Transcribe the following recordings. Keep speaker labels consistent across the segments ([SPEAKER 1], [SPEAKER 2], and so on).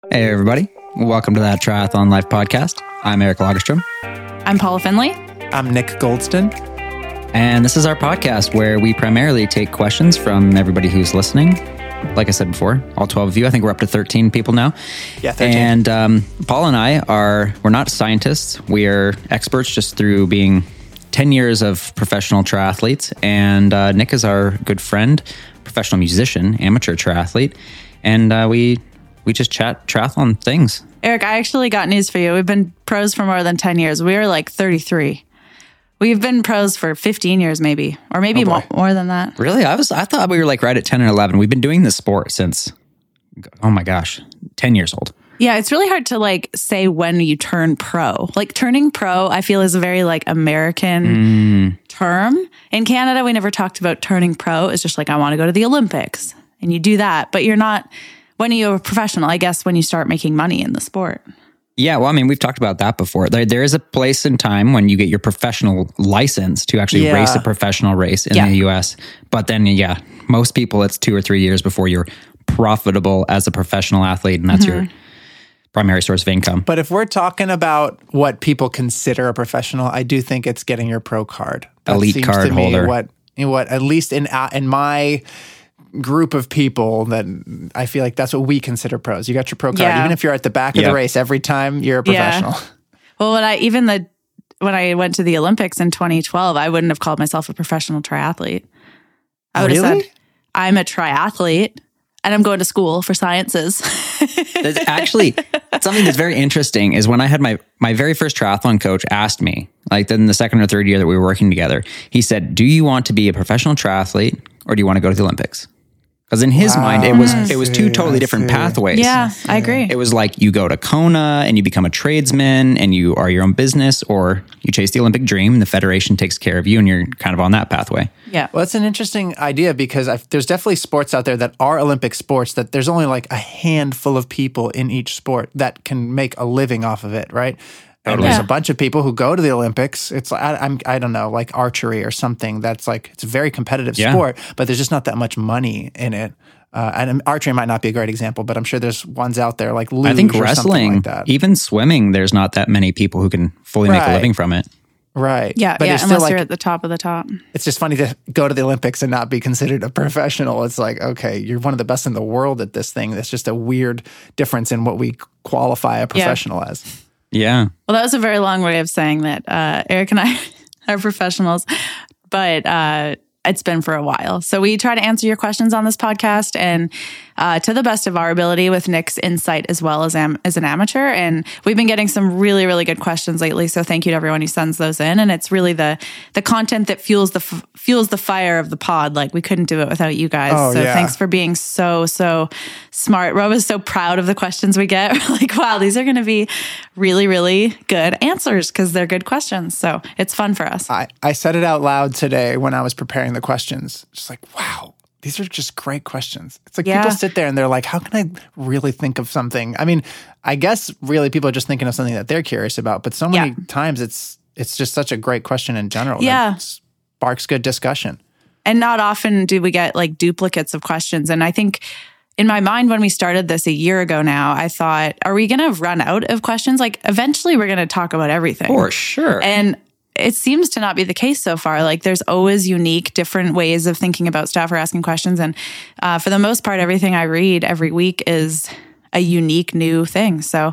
[SPEAKER 1] Hey, everybody. Welcome to that Triathlon Life podcast. I'm Eric Lagerstrom.
[SPEAKER 2] I'm Paula Finley.
[SPEAKER 3] I'm Nick Goldston.
[SPEAKER 1] And this is our podcast where we primarily take questions from everybody who's listening. Like I said before, all 12 of you. I think we're up to 13 people now.
[SPEAKER 3] Yeah, 13.
[SPEAKER 1] And Paul and I we're not scientists. We are experts just through being 10 years of professional triathletes. And Nick is our good friend, professional musician, amateur triathlete. And we just chat triathlon things.
[SPEAKER 2] Eric, I actually got news for you. We've been pros for more than 10 years. We are like 33. We've been pros for 15 years maybe, or maybe more than that.
[SPEAKER 1] Really? I thought we were like right at 10 and 11. We've been doing this sport since, oh my gosh, 10 years old.
[SPEAKER 2] Yeah, it's really hard to like say when you turn pro. Like turning pro, I feel is a very like American term. In Canada, we never talked about turning pro. It's just like, I want to go to the Olympics. And you do that, but you're not, when you're a professional, I guess when you start making money in the sport.
[SPEAKER 1] Yeah, well, I mean, we've talked about that before. There is a place and time when you get your professional license to actually race a professional race in the US. But then, most people, it's 2 or 3 years before you're profitable as a professional athlete, and that's your primary source of income.
[SPEAKER 3] But if we're talking about what people consider a professional, I do think it's getting your pro card. That
[SPEAKER 1] elite
[SPEAKER 3] seems
[SPEAKER 1] card
[SPEAKER 3] to me
[SPEAKER 1] holder.
[SPEAKER 3] What at least in my group of people, that I feel like that's what we consider pros. You got your pro card, even if you're at the back of the race every time, you're a professional.
[SPEAKER 2] Yeah. Well, when I went to the Olympics in 2012, I wouldn't have called myself a professional triathlete. I would have said, I'm a triathlete and I'm going to school for sciences.
[SPEAKER 1] That's actually something that's very interesting is when I had my very first triathlon coach asked me, like then the second or third year that we were working together, he said, do you want to be a professional triathlete or do you want to go to the Olympics? Because in his mind, it was two totally different pathways.
[SPEAKER 2] Yeah, I agree.
[SPEAKER 1] It was like you go to Kona and you become a tradesman and you are your own business, or you chase the Olympic dream and the federation takes care of you and you're kind of on that pathway.
[SPEAKER 2] Yeah.
[SPEAKER 3] Well, it's an interesting idea because there's definitely sports out there that are Olympic sports that there's only like a handful of people in each sport that can make a living off of it, right? And there's a bunch of people who go to the Olympics. It's I don't know, like archery or something. That's like, it's a very competitive sport, but there's just not that much money in it. And archery might not be a great example, but I'm sure there's ones out there like luge.
[SPEAKER 1] I think
[SPEAKER 3] or
[SPEAKER 1] wrestling,
[SPEAKER 3] like that.
[SPEAKER 1] even swimming, there's not that many people who can fully make a living from it.
[SPEAKER 3] Right.
[SPEAKER 2] Yeah,
[SPEAKER 3] but
[SPEAKER 2] unless you're at the top of the top.
[SPEAKER 3] It's just funny to go to the Olympics and not be considered a professional. It's like, okay, you're one of the best in the world at this thing. That's just a weird difference in what we qualify a professional as.
[SPEAKER 1] Yeah.
[SPEAKER 2] Well, that was a very long way of saying that Eric and I are professionals, but it's been for a while. So we try to answer your questions on this podcast and to the best of our ability with Nick's insight as well as an amateur. And we've been getting some really, really good questions lately. So thank you to everyone who sends those in. And it's really the content that fuels the fire of the pod. Like we couldn't do it without you guys. Thanks for being so smart. Rob is so proud of the questions we get. We're like, wow, these are going to be really, really good answers because they're good questions. So it's fun for us.
[SPEAKER 3] I said it out loud today when I was preparing the questions. Just like, wow, these are just great questions. It's like people sit there and they're like, how can I really think of something? I mean, I guess really people are just thinking of something that they're curious about, but so many times it's just such a great question in general.
[SPEAKER 2] Yeah.
[SPEAKER 3] That sparks good discussion.
[SPEAKER 2] And not often do we get like duplicates of questions. And I think in my mind, when we started this a year ago now, I thought, are we going to run out of questions? Like eventually we're going to talk about everything.
[SPEAKER 1] For sure.
[SPEAKER 2] And it seems to not be the case so far. Like there's always unique, different ways of thinking about stuff or asking questions. And for the most part, everything I read every week is a unique new thing. So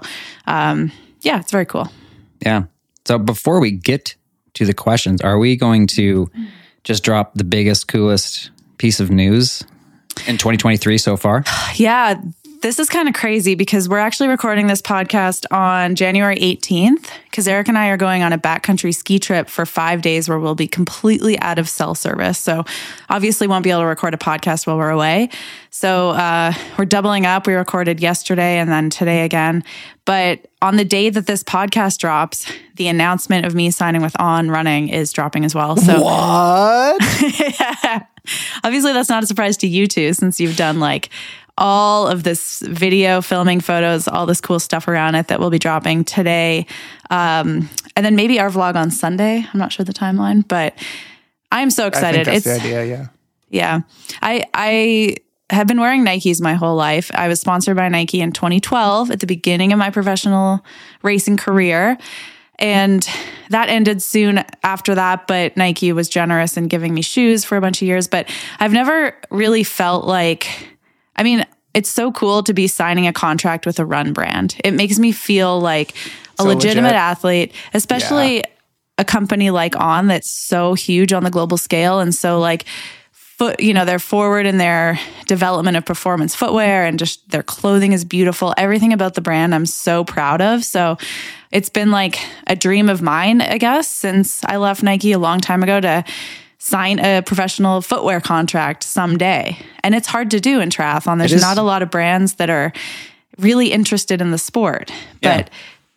[SPEAKER 2] it's very cool.
[SPEAKER 1] Yeah. So before we get to the questions, are we going to just drop the biggest, coolest piece of news in 2023 so far?
[SPEAKER 2] Yeah. This is kind of crazy because we're actually recording this podcast on January 18th because Eric and I are going on a backcountry ski trip for 5 days where we'll be completely out of cell service. So obviously won't be able to record a podcast while we're away. So we're doubling up. We recorded yesterday and then today again. But on the day that this podcast drops, the announcement of me signing with On Running is dropping as well. So
[SPEAKER 3] what?
[SPEAKER 2] Yeah. Obviously that's not a surprise to you two since you've done like all of this video, filming photos, all this cool stuff around it that we'll be dropping today. And then maybe our vlog on Sunday. I'm not sure the timeline, but I'm so excited.
[SPEAKER 3] I think that's the idea, yeah.
[SPEAKER 2] Yeah. I have been wearing Nikes my whole life. I was sponsored by Nike in 2012 at the beginning of my professional racing career. And that ended soon after that, but Nike was generous in giving me shoes for a bunch of years. But I've never really felt like, I mean, it's so cool to be signing a contract with a run brand. It makes me feel like a legitimate athlete, especially a company like On that's so huge on the global scale. And so like, they're forward in their development of performance footwear, and just their clothing is beautiful. Everything about the brand I'm so proud of. So it's been like a dream of mine, I guess, since I left Nike a long time ago to sign a professional footwear contract someday. And it's hard to do in triathlon. There's not a lot of brands that are really interested in the sport. But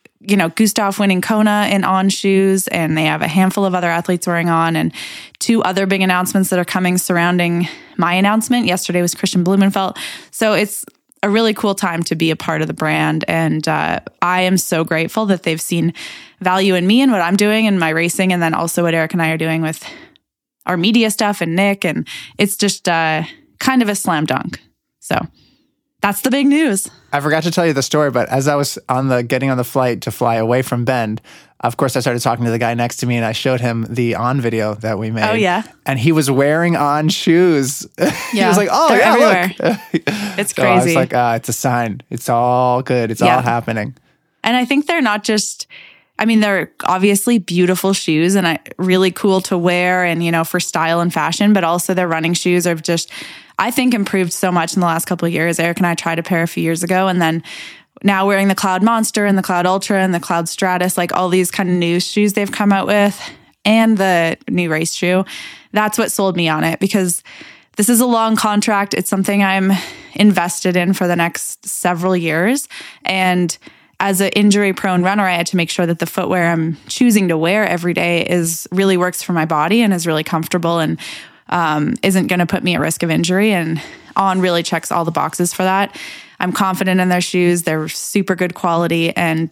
[SPEAKER 2] Gustav winning Kona in On shoes, and they have a handful of other athletes wearing On, and 2 other big announcements that are coming surrounding my announcement. Yesterday was Christian Blumenfeld. So it's a really cool time to be a part of the brand. And I am so grateful that they've seen value in me and what I'm doing in my racing, and then also what Eric and I are doing with our media stuff and Nick. And it's just kind of a slam dunk. So that's the big news.
[SPEAKER 3] I forgot to tell you the story, but as I was getting on the flight to fly away from Bend, of course, I started talking to the guy next to me, and I showed him the On video that we made.
[SPEAKER 2] Oh, yeah.
[SPEAKER 3] And he was wearing On shoes. He was like, oh, yeah,
[SPEAKER 2] everywhere.
[SPEAKER 3] Look.
[SPEAKER 2] It's
[SPEAKER 3] So
[SPEAKER 2] crazy.
[SPEAKER 3] I was like, it's a sign. It's all good. It's all happening.
[SPEAKER 2] And I think they're not just, they're obviously beautiful shoes and really cool to wear and, for style and fashion, but also their running shoes are just, I think, improved so much in the last couple of years. Eric and I tried a pair a few years ago, and then now wearing the Cloud Monster and the Cloud Ultra and the Cloud Stratus, like all these kind of new shoes they've come out with, and the new race shoe. That's what sold me on it, because this is a long contract. It's something I'm invested in for the next several years. And as an injury-prone runner, I had to make sure that the footwear I'm choosing to wear every day really works for my body and is really comfortable and isn't going to put me at risk of injury. And On really checks all the boxes for that. I'm confident in their shoes. They're super good quality. And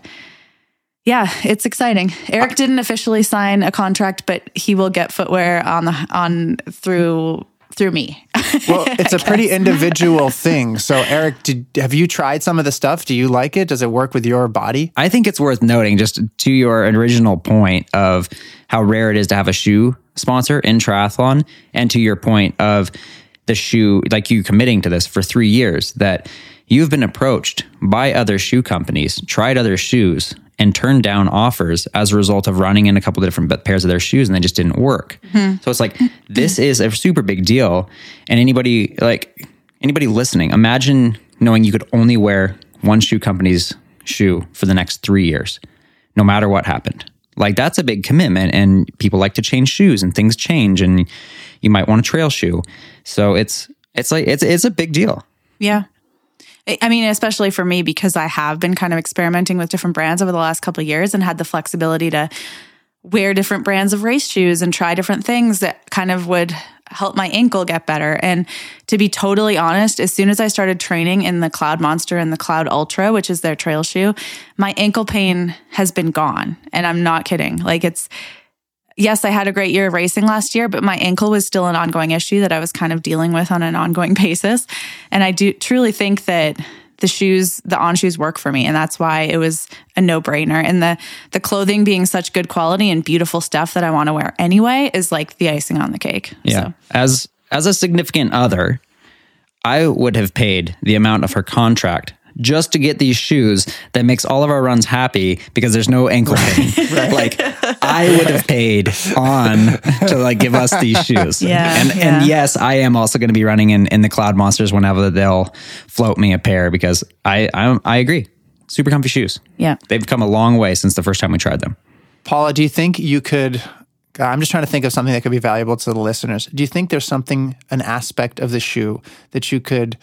[SPEAKER 2] it's exciting. Eric didn't officially sign a contract, but he will get footwear through me.
[SPEAKER 3] Well, it's a pretty individual thing. So Eric, have you tried some of the stuff? Do you like it? Does it work with your body?
[SPEAKER 1] I think it's worth noting, just to your original point of how rare it is to have a shoe sponsor in triathlon, and to your point of the shoe, like you committing to this for 3 years, that you've been approached by other shoe companies, tried other shoes, and turned down offers as a result of running in a couple of different pairs of their shoes, and they just didn't work. Mm-hmm. So it's like, this is a super big deal. And anybody listening, imagine knowing you could only wear one shoe company's shoe for the next 3 years, no matter what happened. Like, that's a big commitment, and people like to change shoes, and things change, and you might want a trail shoe. So it's a big deal.
[SPEAKER 2] Yeah. Especially for me, because I have been kind of experimenting with different brands over the last couple of years and had the flexibility to wear different brands of race shoes and try different things that kind of would help my ankle get better. And to be totally honest, as soon as I started training in the Cloud Monster and the Cloud Ultra, which is their trail shoe, my ankle pain has been gone. And I'm not kidding. Yes, I had a great year of racing last year, but my ankle was still an ongoing issue that I was kind of dealing with on an ongoing basis. And I do truly think that the On shoes work for me. And that's why it was a no-brainer. And the clothing being such good quality and beautiful stuff that I want to wear anyway is like the icing on the cake.
[SPEAKER 1] Yeah. So. As a significant other, I would have paid the amount of her contract just to get these shoes that makes all of our runs happy, because there's no ankle pain. Right. I would have paid On to give us these shoes. And yes, I am also going to be running in the Cloud Monsters whenever they'll float me a pair, because I agree. Super comfy shoes.
[SPEAKER 2] Yeah.
[SPEAKER 1] They've come a long way since the first time we tried them.
[SPEAKER 3] Paula, do you think you could, I'm just trying to think of something that could be valuable to the listeners. Do you think there's an aspect of the shoe that you could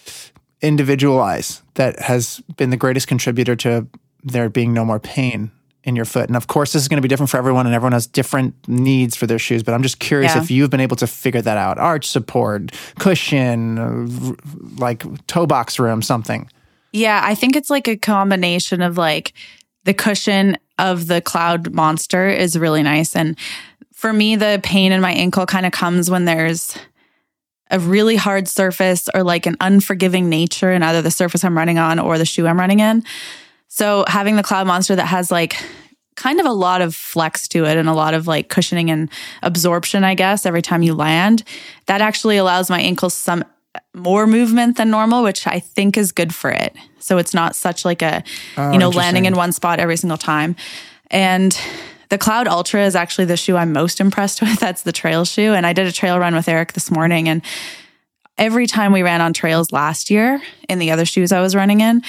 [SPEAKER 3] individualize that has been the greatest contributor to there being no more pain in your foot? And of course, this is going to be different for everyone, and everyone has different needs for their shoes, but I'm just curious if you've been able to figure that out. Arch support, cushion, toe box room, something.
[SPEAKER 2] Yeah, I think it's a combination of the cushion of the Cloud Monster is really nice. And for me, the pain in my ankle kind of comes when there's a really hard surface or like an unforgiving nature in either the surface I'm running on or the shoe I'm running in. So having the Cloudmonster that has like kind of a lot of flex to it and a lot of like cushioning and absorption, I guess, every time you land, that actually allows my ankles some more movement than normal, which I think is good for it. So it's not such like a, landing in one spot every single time. And the Cloud Ultra is actually the shoe I'm most impressed with. That's the trail shoe. And I did a trail run with Eric this morning. And every time we ran on trails last year in the other shoes I was running in,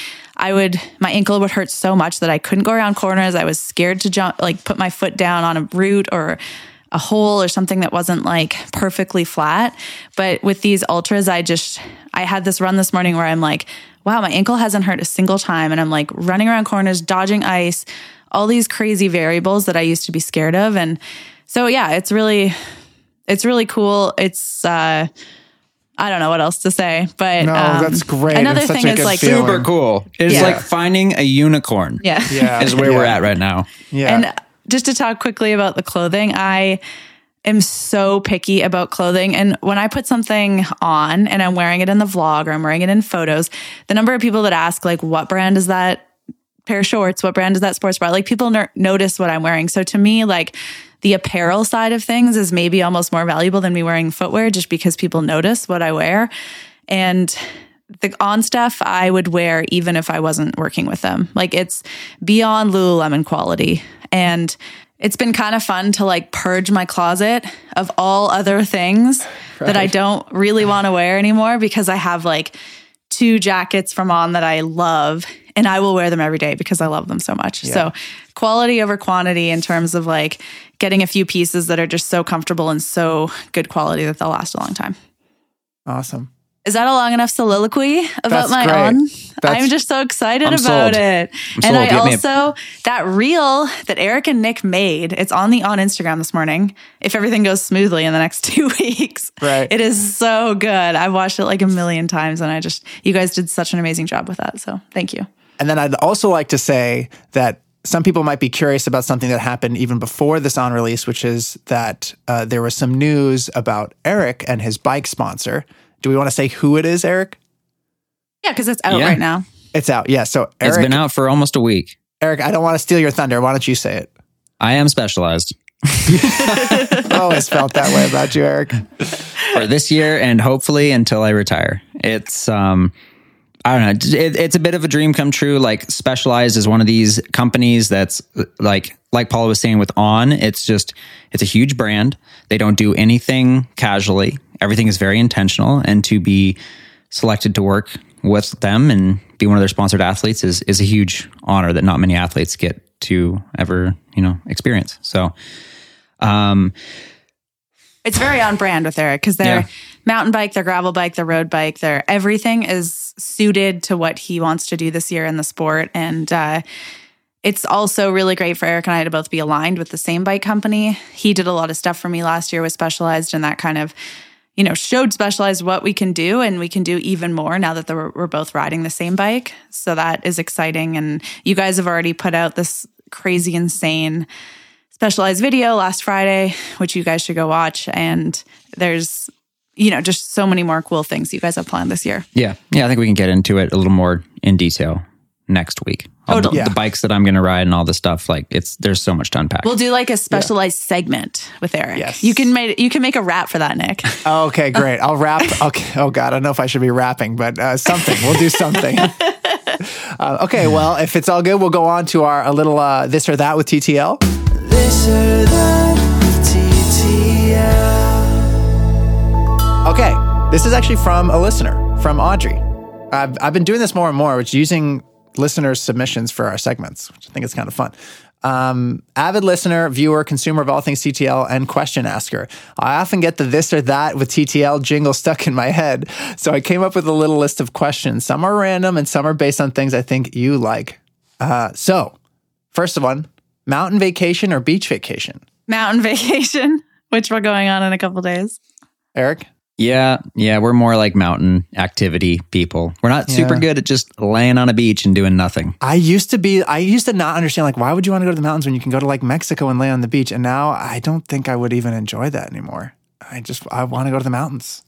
[SPEAKER 2] my ankle would hurt so much that I couldn't go around corners. I was scared to jump, like put my foot down on a root or a hole or something that wasn't like perfectly flat. But with these Ultras, I had this run this morning where I'm like, wow, my ankle hasn't hurt a single time. And I'm like running around corners, dodging ice, all these crazy variables that I used to be scared of. And so, yeah, it's really cool. It's, I don't know what else to say, but
[SPEAKER 3] no, that's great.
[SPEAKER 2] Another thing is like
[SPEAKER 1] super cool. It's like finding a unicorn.
[SPEAKER 2] Yeah.
[SPEAKER 1] Is where we're at right now.
[SPEAKER 3] Yeah.
[SPEAKER 2] And just to talk quickly about the clothing, I am so picky about clothing. And when I put something on and I'm wearing it in the vlog or I'm wearing it in photos, the number of people that ask like, what brand is that pair of shorts? What brand is that sports bra? Like people notice what I'm wearing. So to me, like the apparel side of things is maybe almost more valuable than me wearing footwear just because people notice what I wear. And the On stuff I would wear even if I wasn't working with them. Like it's beyond Lululemon quality. And it's been kind of fun to like purge my closet of all other things that I don't really want to wear anymore because I have like 2 jackets from On that I love and I will wear them every day because I love them so much. Yeah. So quality over quantity in terms of like getting a few pieces that are just so comfortable and so good quality that they'll last a long time.
[SPEAKER 3] Awesome.
[SPEAKER 2] Is that a long enough soliloquy about my On? I'm just so excited about it. And I also, that reel that Eric and Nick made, it's on the On Instagram this morning, if everything goes smoothly in the next 2 weeks.
[SPEAKER 3] Right.
[SPEAKER 2] It is so good. I've watched it like a million times and you guys did such an amazing job with that. So thank you.
[SPEAKER 3] And then I'd also like to say that some people might be curious about something that happened even before this On release, which is that there was some news about Eric and his bike sponsor. Do we want to say who it is, Eric?
[SPEAKER 2] Yeah, because it's out right now.
[SPEAKER 3] It's out, yeah. So Eric,
[SPEAKER 1] it's been out for almost a week.
[SPEAKER 3] Eric, I don't want to steal your thunder. Why don't you say it?
[SPEAKER 1] I am Specialized.
[SPEAKER 3] I always felt that way about you, Eric.
[SPEAKER 1] For this year and hopefully until I retire. It's, I don't know, it's a bit of a dream come true. Like Specialized is one of these companies that's like Paula was saying with On, it's a huge brand. They don't do anything casually. Everything is very intentional, and to be selected to work with them and be one of their sponsored athletes is a huge honor that not many athletes get to ever, experience. So,
[SPEAKER 2] it's very on brand with Eric because their mountain bike, their gravel bike, their road bike, everything is suited to what he wants to do this year in the sport. And it's also really great for Eric and I to both be aligned with the same bike company. He did a lot of stuff for me last year with Specialized, and that kind of showed Specialized what we can do, and we can do even more now that we're both riding the same bike. So that is exciting. And you guys have already put out this crazy, insane Specialized video last Friday, which you guys should go watch. And there's, just so many more cool things you guys have planned this year.
[SPEAKER 1] Yeah. Yeah. I think we can get into it a little more in detail next week. The bikes that I'm going to ride and all this stuff, there's so much to unpack.
[SPEAKER 2] We'll do like a Specialized segment with Eric. Yes. You can make a rap for that, Nick.
[SPEAKER 3] Okay, great. I'll rap. Okay. Oh God, I don't know if I should be rapping, but something. We'll do something. Okay, well, if it's all good, we'll go on to a little this or that with TTL. This or that with TTL. Okay, this is actually from a listener, from Audrey. I've been doing this more and more, which is using listeners' submissions for our segments, which I think is kind of fun. Avid listener, viewer, consumer of all things TTL, and question asker. I often get the this or that with TTL jingle stuck in my head, so I came up with a little list of questions. Some are random and some are based on things I think you like. So, first one, mountain vacation or beach vacation?
[SPEAKER 2] Mountain vacation, which we're going on in a couple days.
[SPEAKER 3] Eric?
[SPEAKER 1] Yeah, we're more like mountain activity people. We're not super good at just laying on a beach and doing nothing.
[SPEAKER 3] I used to not understand, why would you want to go to the mountains when you can go to Mexico and lay on the beach? And now I don't think I would even enjoy that anymore. I want to go to the mountains.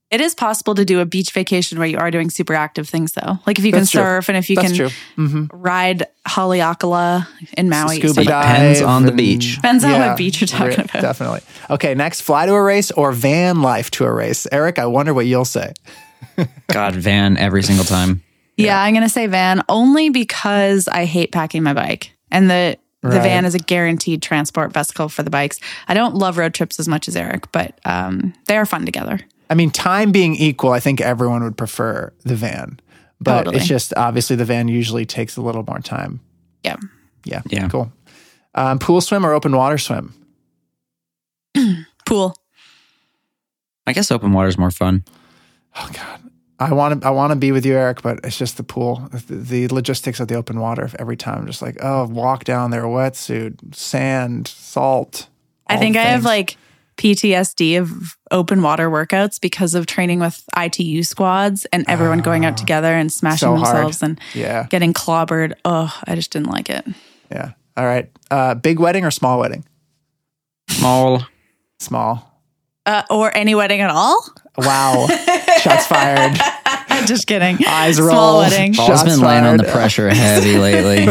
[SPEAKER 2] It is possible to do a beach vacation where you are doing super active things, though. Like if you can surf and if you can ride Haleakala in Maui.
[SPEAKER 3] Scuba dive.
[SPEAKER 1] Depends on the beach.
[SPEAKER 2] Depends on what beach you're talking about.
[SPEAKER 3] Definitely. Okay, next, fly to a race or van life to a race. Eric, I wonder what you'll say.
[SPEAKER 1] God, van every single time.
[SPEAKER 2] Yeah, I'm going to say van only because I hate packing my bike. And the van is a guaranteed transport vehicle for the bikes. I don't love road trips as much as Eric, but they are fun together.
[SPEAKER 3] I mean, time being equal, I think everyone would prefer the van. But it's just, obviously, the van usually takes a little more time.
[SPEAKER 2] Yeah.
[SPEAKER 3] Yeah. Cool. Pool swim or open water swim?
[SPEAKER 2] Pool.
[SPEAKER 1] I guess open water is more fun.
[SPEAKER 3] Oh, God. I want to be with you, Eric, but it's just the pool. The logistics of the open water every time. I'm just like, walk down there, wetsuit, sand, salt.
[SPEAKER 2] I think I have like PTSD of open water workouts because of training with ITU squads and everyone going out together and smashing themselves and getting clobbered. Oh, I just didn't like it.
[SPEAKER 3] Yeah. All right. Big wedding or small wedding?
[SPEAKER 1] Small.
[SPEAKER 2] Or any wedding at all?
[SPEAKER 3] Wow. Shots fired.
[SPEAKER 2] Just kidding.
[SPEAKER 3] Eyes roll.
[SPEAKER 2] Small wedding.
[SPEAKER 1] Paul's been laying on the pressure heavy lately.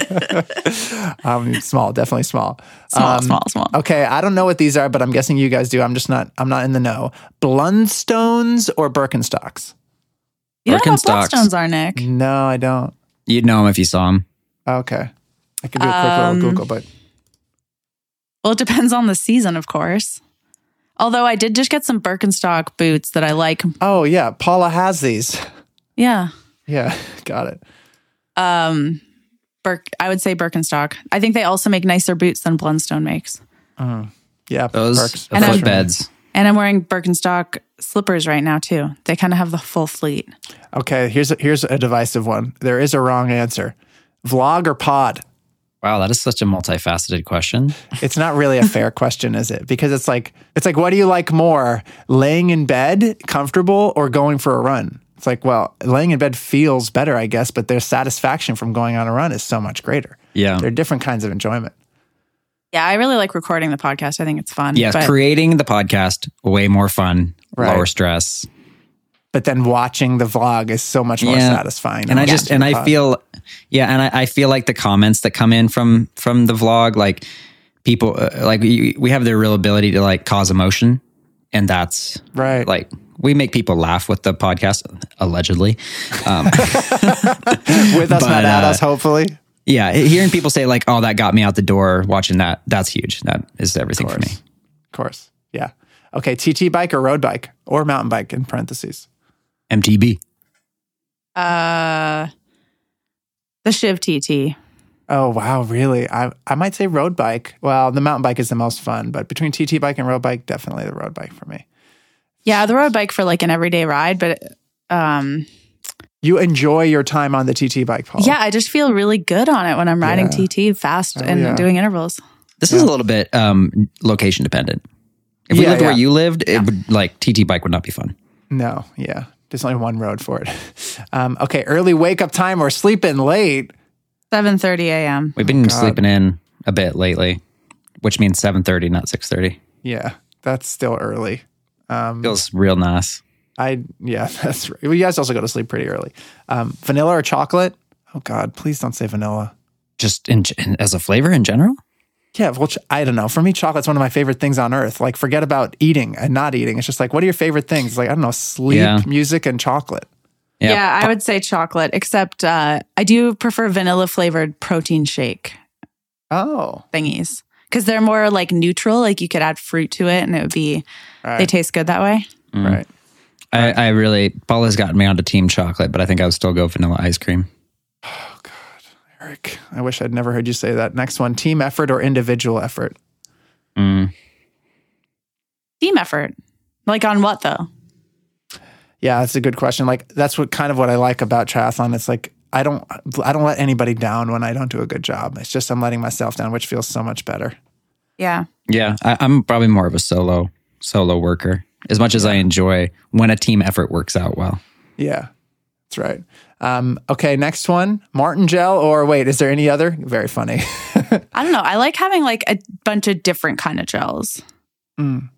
[SPEAKER 3] Small, definitely small.
[SPEAKER 2] Small.
[SPEAKER 3] Okay, I don't know what these are, but I'm guessing you guys do. I'm not in the know. Blundstones or Birkenstocks?
[SPEAKER 2] You don't know what Blundstones are, Nick?
[SPEAKER 3] No, I don't.
[SPEAKER 1] You'd know him if you saw him.
[SPEAKER 3] Okay. I could do a quick little Google, but...
[SPEAKER 2] Well, it depends on the season, of course. Although I did just get some Birkenstock boots that I like.
[SPEAKER 3] Oh, yeah. Paula has these.
[SPEAKER 2] Yeah.
[SPEAKER 3] Yeah, got it.
[SPEAKER 2] I would say Birkenstock. I think they also make nicer boots than Blundstone makes.
[SPEAKER 3] Yeah.
[SPEAKER 1] Those footbeds.
[SPEAKER 2] And I'm wearing Birkenstock slippers right now, too. They kind of have the full fleet.
[SPEAKER 3] Okay, here's a divisive one. There is a wrong answer. Vlog or pod?
[SPEAKER 1] Wow, that is such a multifaceted question.
[SPEAKER 3] It's not really a fair question, is it? Because it's like, what do you like more? Laying in bed, comfortable, or going for a run? It's like, well, laying in bed feels better, I guess, but their satisfaction from going on a run is so much greater.
[SPEAKER 1] Yeah.
[SPEAKER 3] They're different kinds of enjoyment.
[SPEAKER 2] Yeah, I really like recording the podcast. I think it's fun.
[SPEAKER 1] Yes, creating the podcast, way more fun, lower stress.
[SPEAKER 3] But then watching the vlog is so much more satisfying.
[SPEAKER 1] And I feel like the comments that come in from the vlog, like people, like we have the real ability to like cause emotion, and that's
[SPEAKER 3] right.
[SPEAKER 1] Like we make people laugh with the podcast, allegedly,
[SPEAKER 3] with us, not at us, hopefully.
[SPEAKER 1] Yeah, hearing people say like, "Oh, that got me out the door," watching that's huge. That is everything for me.
[SPEAKER 3] Of course, yeah. Okay, TT bike or road bike or mountain bike in parentheses.
[SPEAKER 1] MTB.
[SPEAKER 2] The Shiv TT.
[SPEAKER 3] Oh, wow, really? I might say road bike. Well, the mountain bike is the most fun, but between TT bike and road bike, definitely the road bike for me.
[SPEAKER 2] Yeah, the road bike for like an everyday ride, but
[SPEAKER 3] you enjoy your time on the TT bike, Paul.
[SPEAKER 2] Yeah, I just feel really good on it when I'm riding TT fast and doing intervals.
[SPEAKER 1] This is a little bit location dependent. If we lived where you lived, it would like TT bike would not be fun.
[SPEAKER 3] No, yeah. There's only one road for it. Okay, early wake up time or sleep in late?
[SPEAKER 2] 7:30 a.m.
[SPEAKER 1] We've been sleeping in a bit lately, which means 7:30, not 6:30.
[SPEAKER 3] Yeah, that's still early.
[SPEAKER 1] Feels real nice.
[SPEAKER 3] That's right. Well, you guys also go to sleep pretty early. Vanilla or chocolate? Oh God, please don't say vanilla.
[SPEAKER 1] Just as a flavor in general?
[SPEAKER 3] Yeah, well, I don't know. For me, chocolate's one of my favorite things on earth. Like, forget about eating and not eating. It's just like, what are your favorite things? Like, I don't know, sleep, music, and chocolate.
[SPEAKER 2] Yeah, I would say chocolate, except I do prefer vanilla flavored protein shake. Thingies. Because they're more like neutral. Like, you could add fruit to it and it would be, they taste good that way.
[SPEAKER 3] Right.
[SPEAKER 1] I really, Paula's gotten me onto team chocolate, but I think I would still go vanilla ice cream.
[SPEAKER 3] Oh, God. Eric, I wish I'd never heard you say that. Next one, team effort or individual effort?
[SPEAKER 2] Team effort. Like on what, though?
[SPEAKER 3] Yeah, that's a good question. Like, that's what I like about triathlon. It's like, I don't let anybody down when I don't do a good job. It's just I'm letting myself down, which feels so much better.
[SPEAKER 2] Yeah.
[SPEAKER 1] Yeah, I'm probably more of a solo worker, as much as I enjoy when a team effort works out well.
[SPEAKER 3] Yeah, that's right. Okay, next one, Martin Gel or wait, is there any other? Very funny.
[SPEAKER 2] I don't know. I like having like a bunch of different kind of gels.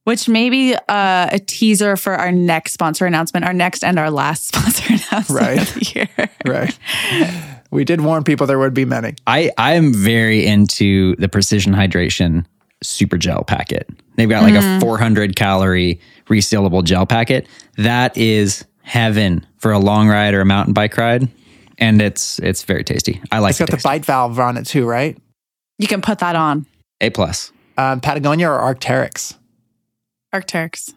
[SPEAKER 2] which may be a teaser for our next sponsor announcement, our next and our last sponsor announcement of the year.
[SPEAKER 3] Right. We did warn people there would be many.
[SPEAKER 1] I am very into the Precision Hydration Super Gel packet. They've got like a 400 calorie resealable gel packet. That is heaven for a long ride or a mountain bike ride. And it's very tasty. I like it.
[SPEAKER 3] It's got the bite valve on it too, right?
[SPEAKER 2] You can put that on.
[SPEAKER 1] A+.
[SPEAKER 3] Patagonia or Arc'teryx?
[SPEAKER 2] Arc'teryx.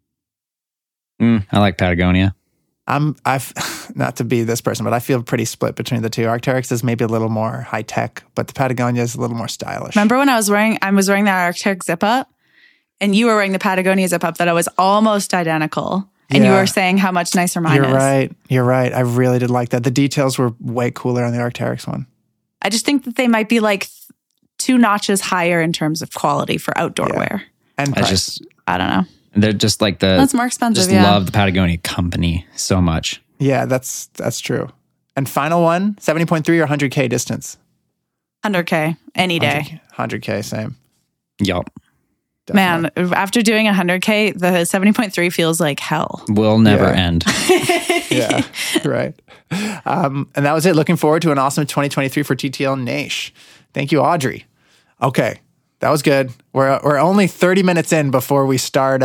[SPEAKER 1] I like Patagonia.
[SPEAKER 3] I've not to be this person, but I feel pretty split between the two. Arc'teryx is maybe a little more high tech, but the Patagonia is a little more stylish.
[SPEAKER 2] Remember when I was wearing that Arc'teryx zip up, and you were wearing the Patagonia zip up that I was almost identical, and you were saying how much nicer mine is.
[SPEAKER 3] You're right. I really did like that. The details were way cooler on the Arc'teryx one.
[SPEAKER 2] I just think that they might be like 2 notches higher in terms of quality for outdoor wear.
[SPEAKER 3] And price.
[SPEAKER 2] I don't know.
[SPEAKER 1] They're just like
[SPEAKER 2] that's more expensive.
[SPEAKER 1] Just love the Patagonia company so much.
[SPEAKER 3] Yeah, that's true. And final one, 70.3 or 100K distance?
[SPEAKER 2] 100K any day.
[SPEAKER 3] 100K, same.
[SPEAKER 1] Yup.
[SPEAKER 2] Man, after doing 100K, the 70.3 feels like hell.
[SPEAKER 1] Will never end.
[SPEAKER 3] Yeah, right. And that was it. Looking forward to an awesome 2023 for TTL Nation. Thank you, Audrey. Okay, that was good. We're only 30 minutes in before we start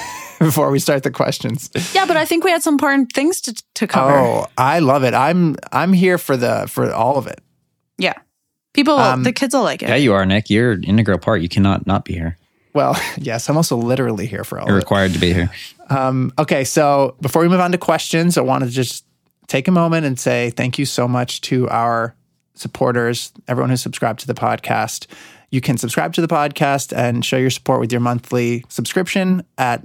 [SPEAKER 3] the questions.
[SPEAKER 2] Yeah, but I think we had some important things to cover.
[SPEAKER 3] Oh, I love it. I'm here for all of it.
[SPEAKER 2] Yeah. People, the kids will like it.
[SPEAKER 1] Yeah, you are, Nick. You're an integral part. You cannot not be here.
[SPEAKER 3] Well, yes, I'm also literally here for all of it.
[SPEAKER 1] You're required to be here.
[SPEAKER 3] Okay, so before we move on to questions, I want to just take a moment and say thank you so much to our supporters, everyone who's subscribed to the podcast. You can subscribe to the podcast and show your support with your monthly subscription at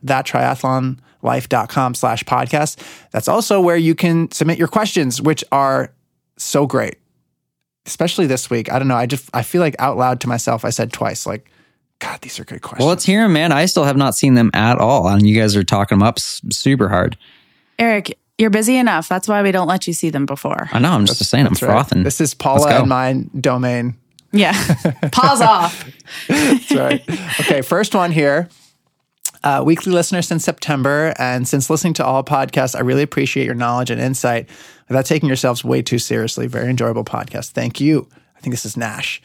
[SPEAKER 3] thattriathlonlife.com/podcast. That's also where you can submit your questions, which are so great, especially this week. I don't know. I feel like out loud to myself, I said twice, like, God, these are good questions.
[SPEAKER 1] Well, let's hear them, man. I still have not seen them at all. And you guys are talking them up super hard.
[SPEAKER 2] Eric, you're busy enough. That's why we don't let you see them before.
[SPEAKER 1] I know. I'm just saying. I'm frothing.
[SPEAKER 3] Right. This is Paula and my domain.
[SPEAKER 2] Yeah. Pause off.
[SPEAKER 3] That's right. Okay, first one here. Weekly listener since September. And since listening to all podcasts, I really appreciate your knowledge and insight without taking yourselves way too seriously. Very enjoyable podcast. Thank you. I think this is Nash.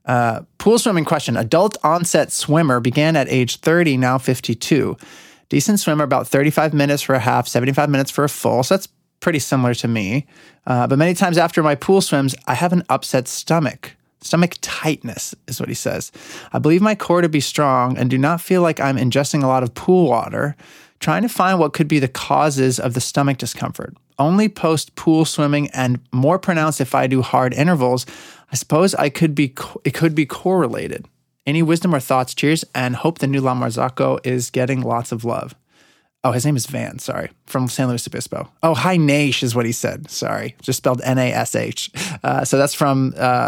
[SPEAKER 3] Pool swimming question. Adult onset swimmer, began at age 30, now 52. Decent swimmer, about 35 minutes for a half, 75 minutes for a full. So that's pretty similar to me. But many times after my pool swims, I have an upset stomach. Stomach tightness is what he says. I believe my core to be strong and do not feel like I'm ingesting a lot of pool water. Trying to find what could be the causes of the stomach discomfort. Only post pool swimming and more pronounced if I do hard intervals. I suppose it could be correlated. Any wisdom or thoughts? Cheers, and hope the new La Marzocco is getting lots of love. Oh, his name is Van, sorry, from San Luis Obispo. Oh, hi, Nash is what he said. Sorry, just spelled Nash. So that's from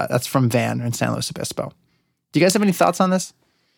[SPEAKER 3] Van in San Luis Obispo. Do you guys have any thoughts on this?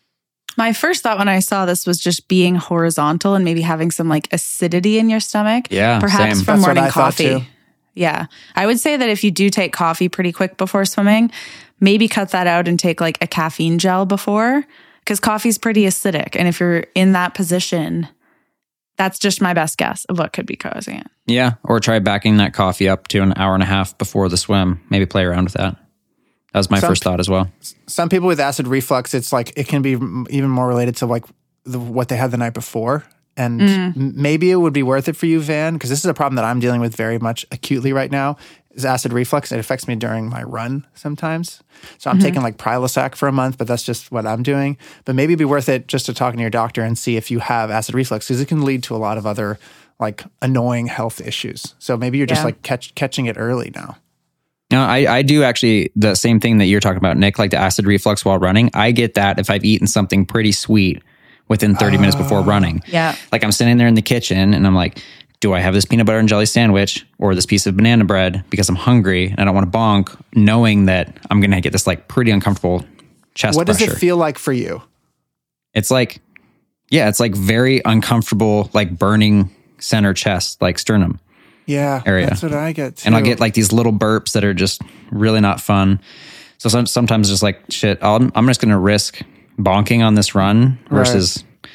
[SPEAKER 2] My first thought when I saw this was just being horizontal and maybe having some like acidity in your stomach.
[SPEAKER 1] Yeah,
[SPEAKER 2] perhaps
[SPEAKER 1] same.
[SPEAKER 2] from
[SPEAKER 3] That's
[SPEAKER 2] morning coffee. Yeah. I would say that if you do take coffee pretty quick before swimming, maybe cut that out and take like a caffeine gel before, because coffee's pretty acidic. And if you're in that position, that's just my best guess of what could be causing it.
[SPEAKER 1] Yeah. Or try backing that coffee up to an hour and a half before the swim. Maybe play around with that. That was my first thought as well.
[SPEAKER 3] Some people with acid reflux, it's like it can be even more related to like what they had the night before. And maybe it would be worth it for you, Van, because this is a problem that I'm dealing with very much acutely right now, is acid reflux. It affects me during my run sometimes. So I'm taking like Prilosec for a month, but that's just what I'm doing. But maybe it'd be worth it just to talk to your doctor and see if you have acid reflux, because it can lead to a lot of other like annoying health issues. So maybe you're just like catching it early now.
[SPEAKER 1] No, I do actually the same thing that you're talking about, Nick, like the acid reflux while running. I get that if I've eaten something pretty sweet within 30 minutes before running.
[SPEAKER 2] Yeah.
[SPEAKER 1] Like I'm sitting there in the kitchen and I'm like, do I have this peanut butter and jelly sandwich or this piece of banana bread because I'm hungry and I don't want to bonk, knowing that I'm going to get this like pretty uncomfortable chest
[SPEAKER 3] What
[SPEAKER 1] pressure.
[SPEAKER 3] does it feel like for you?
[SPEAKER 1] It's like, it's like very uncomfortable, like burning center chest, like sternum.
[SPEAKER 3] Yeah,
[SPEAKER 1] area.
[SPEAKER 3] That's what I get too.
[SPEAKER 1] And I'll get like these little burps that are just really not fun. So sometimes just like, shit, I'm just going to risk bonking on this run versus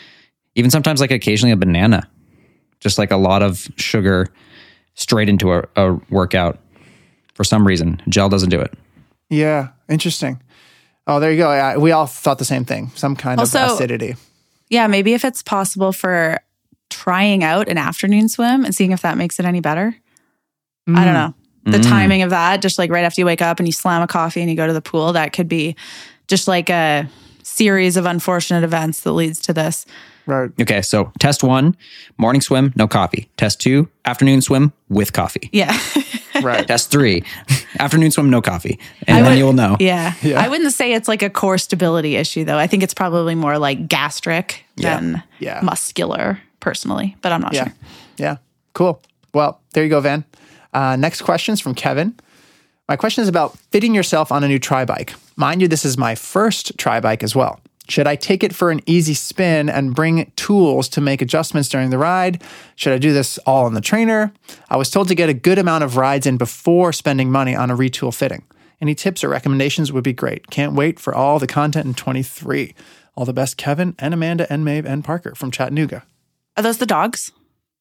[SPEAKER 1] Even sometimes like occasionally a banana, just like a lot of sugar straight into a workout. For some reason, gel doesn't do it.
[SPEAKER 3] Yeah, interesting. Oh, there you go. We all thought the same thing. Some kind of acidity.
[SPEAKER 2] Yeah, maybe if it's possible for trying out an afternoon swim and seeing if that makes it any better. I don't know. The timing of that, just like right after you wake up and you slam a coffee and you go to the pool, that could be just like a series of unfortunate events that leads to this.
[SPEAKER 3] Right.
[SPEAKER 1] Okay, so test 1, morning swim, no coffee. Test 2, afternoon swim with coffee.
[SPEAKER 2] Yeah.
[SPEAKER 3] Right.
[SPEAKER 1] Test 3, afternoon swim, no coffee. And then you'll know.
[SPEAKER 2] Yeah. I wouldn't say it's like a core stability issue, though. I think it's probably more like gastric than muscular, personally, but I'm not sure.
[SPEAKER 3] Yeah. Cool. Well, there you go, Van. Next question is from Kevin. My question is about fitting yourself on a new tri-bike. Mind you, this is my first tri-bike as well. Should I take it for an easy spin and bring tools to make adjustments during the ride? Should I do this all on the trainer? I was told to get a good amount of rides in before spending money on a retool fitting. Any tips or recommendations would be great. Can't wait for all the content in 23. All the best, Kevin and Amanda and Maeve and Parker from Chattanooga.
[SPEAKER 2] Are those the dogs?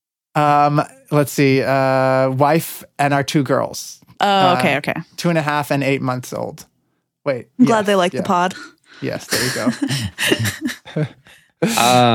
[SPEAKER 3] Let's see. Wife and our 2 girls.
[SPEAKER 2] Oh, okay.
[SPEAKER 3] 2.5 and 8 months old. Wait.
[SPEAKER 2] I'm glad they like the pod.
[SPEAKER 3] Yes, there you
[SPEAKER 1] go.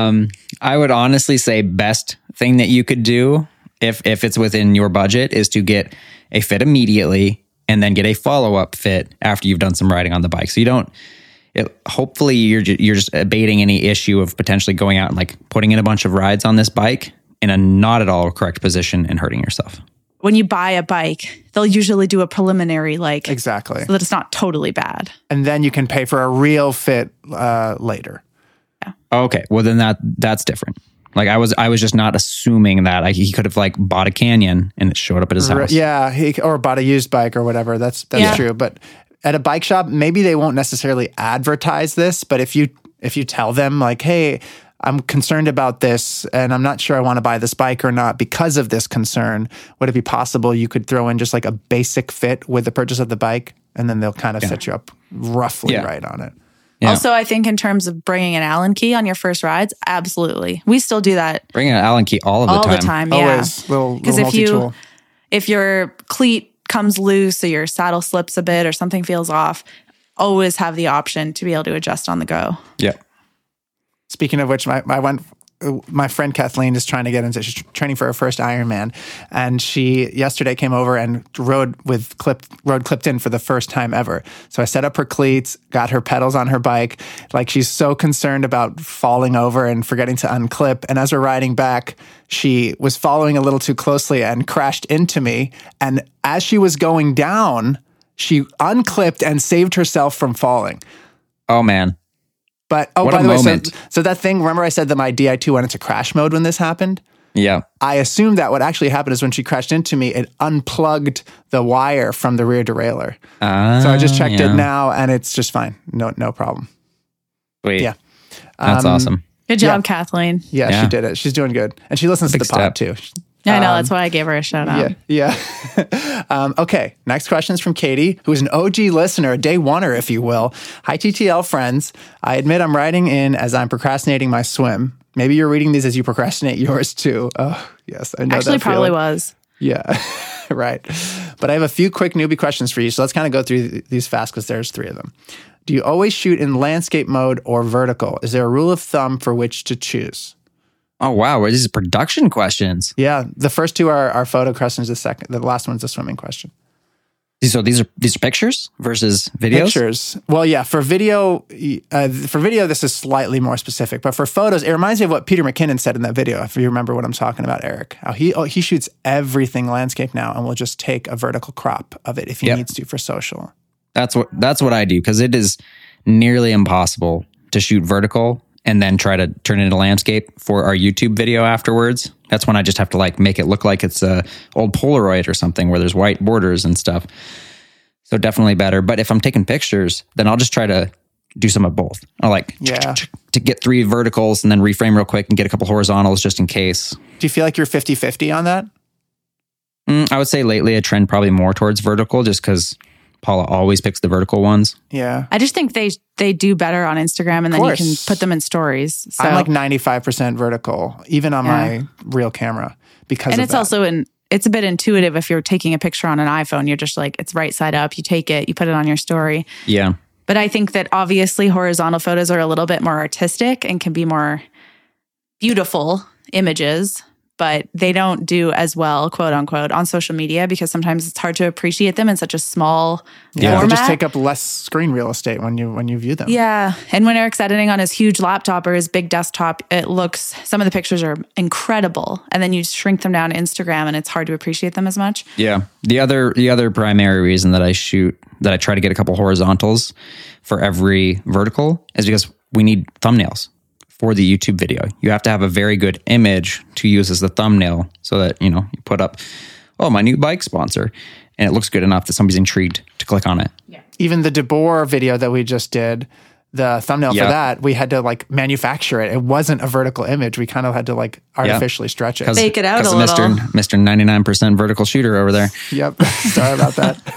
[SPEAKER 1] I would honestly say best thing that you could do if it's within your budget is to get a fit immediately and then get a follow-up fit after you've done some riding on the bike. So you don't, hopefully you're just abating any issue of potentially going out and like putting in a bunch of rides on this bike in a not at all correct position and hurting yourself.
[SPEAKER 2] When you buy a bike, they'll usually do a preliminary
[SPEAKER 3] exactly
[SPEAKER 2] so that it's not totally bad.
[SPEAKER 3] And then you can pay for a real fit later.
[SPEAKER 1] Yeah. Okay. Well, then that's different. Like I was just not assuming that he could have like bought a Canyon and it showed up at his house.
[SPEAKER 3] Yeah. Or bought a used bike or whatever. That's true. But at a bike shop, maybe they won't necessarily advertise this, but if you tell them like, hey, I'm concerned about this and I'm not sure I want to buy this bike or not because of this concern, would it be possible you could throw in just like a basic fit with the purchase of the bike and then they'll kind of set you up roughly right on it?
[SPEAKER 2] Yeah. Also, I think in terms of bringing an Allen key on your first rides, absolutely. We still do that.
[SPEAKER 1] Bring an Allen key all the time.
[SPEAKER 2] Yeah.
[SPEAKER 3] Always. Little multi-tool.
[SPEAKER 2] If your cleat comes loose or your saddle slips a bit or something feels off, always have the option to be able to adjust on the go.
[SPEAKER 1] Yeah.
[SPEAKER 3] Speaking of which, my friend Kathleen is trying to get into, she's training for her first Ironman, and she yesterday came over and rode clipped in for the first time ever. So I set up her cleats, got her pedals on her bike. Like she's so concerned about falling over and forgetting to unclip. And as we're riding back, she was following a little too closely and crashed into me. And as she was going down, she unclipped and saved herself from falling.
[SPEAKER 1] Oh man.
[SPEAKER 3] But, by the way, so that thing, remember I said that my Di2 went into crash mode when this happened?
[SPEAKER 1] Yeah.
[SPEAKER 3] I assumed that what actually happened is when she crashed into me, it unplugged the wire from the rear derailleur. So I just checked it now and it's just fine. No problem.
[SPEAKER 1] Sweet.
[SPEAKER 3] Yeah.
[SPEAKER 1] That's awesome.
[SPEAKER 2] Good job, Kathleen.
[SPEAKER 3] Yeah, she did it. She's doing good. And she listens to the pod too.
[SPEAKER 2] I know, that's why I gave her a shout out.
[SPEAKER 3] Yeah. Okay, next question is from Katie, who is an OG listener, a day oneer, if you will. Hi, TTL friends. I admit I'm writing in as I'm procrastinating my swim. Maybe you're reading these as you procrastinate yours too. Oh, yes, I know
[SPEAKER 2] Actually,
[SPEAKER 3] that
[SPEAKER 2] probably
[SPEAKER 3] feeling.
[SPEAKER 2] was.
[SPEAKER 3] Yeah, right. But I have a few quick newbie questions for you, so let's kind of go through these fast because there's 3 of them. Do you always shoot in landscape mode or vertical? Is there a rule of thumb for which to choose?
[SPEAKER 1] Oh, wow. These are production questions.
[SPEAKER 3] Yeah. The first 2 are photo questions. The last one's a swimming question.
[SPEAKER 1] So these are pictures versus videos?
[SPEAKER 3] Pictures. Well, yeah. For video, this is slightly more specific. But for photos, it reminds me of what Peter McKinnon said in that video, if you remember what I'm talking about, Eric. How he shoots everything landscape now and will just take a vertical crop of it if he needs to for social. That's
[SPEAKER 1] what I do, because it is nearly impossible to shoot vertical and then try to turn it into landscape for our YouTube video afterwards. That's when I just have to like make it look like it's a old Polaroid or something where there's white borders and stuff. So definitely better. But if I'm taking pictures, then I'll just try to do some of both. I'll to get 3 verticals and then reframe real quick and get a couple horizontals just in case.
[SPEAKER 3] Do you feel like you're 50-50 on that?
[SPEAKER 1] I would say lately I trend probably more towards vertical just because Paula always picks the vertical ones.
[SPEAKER 3] Yeah.
[SPEAKER 2] I just think they do better on Instagram, and then you can put them in stories. So.
[SPEAKER 3] I'm like 95% vertical, even on my real camera, because
[SPEAKER 2] and
[SPEAKER 3] of
[SPEAKER 2] it's
[SPEAKER 3] that.
[SPEAKER 2] also it's a bit intuitive. If you're taking a picture on an iPhone, you're just like, it's right side up. You take it, you put it on your story.
[SPEAKER 1] Yeah.
[SPEAKER 2] But I think that obviously horizontal photos are a little bit more artistic and can be more beautiful images, but they don't do as well, quote unquote, on social media because sometimes it's hard to appreciate them in such a small format.
[SPEAKER 3] They just take up less screen real estate when you view them.
[SPEAKER 2] Yeah. And when Eric's editing on his huge laptop or his big desktop, some of the pictures are incredible. And then you shrink them down to Instagram and it's hard to appreciate them as much.
[SPEAKER 1] Yeah. The other primary reason that I try to get a couple horizontals for every vertical is because we need thumbnails for the YouTube video. You have to have a very good image to use as the thumbnail so that, you put up, my new bike sponsor, and it looks good enough that somebody's intrigued to click on it.
[SPEAKER 2] Yeah.
[SPEAKER 3] Even the DeBoer video that we just did, the thumbnail for that, we had to like manufacture it. It wasn't a vertical image. We kind of had to like artificially stretch it.
[SPEAKER 2] Fake it out a little.
[SPEAKER 1] Mr. 99% vertical shooter over there.
[SPEAKER 3] Yep. Sorry about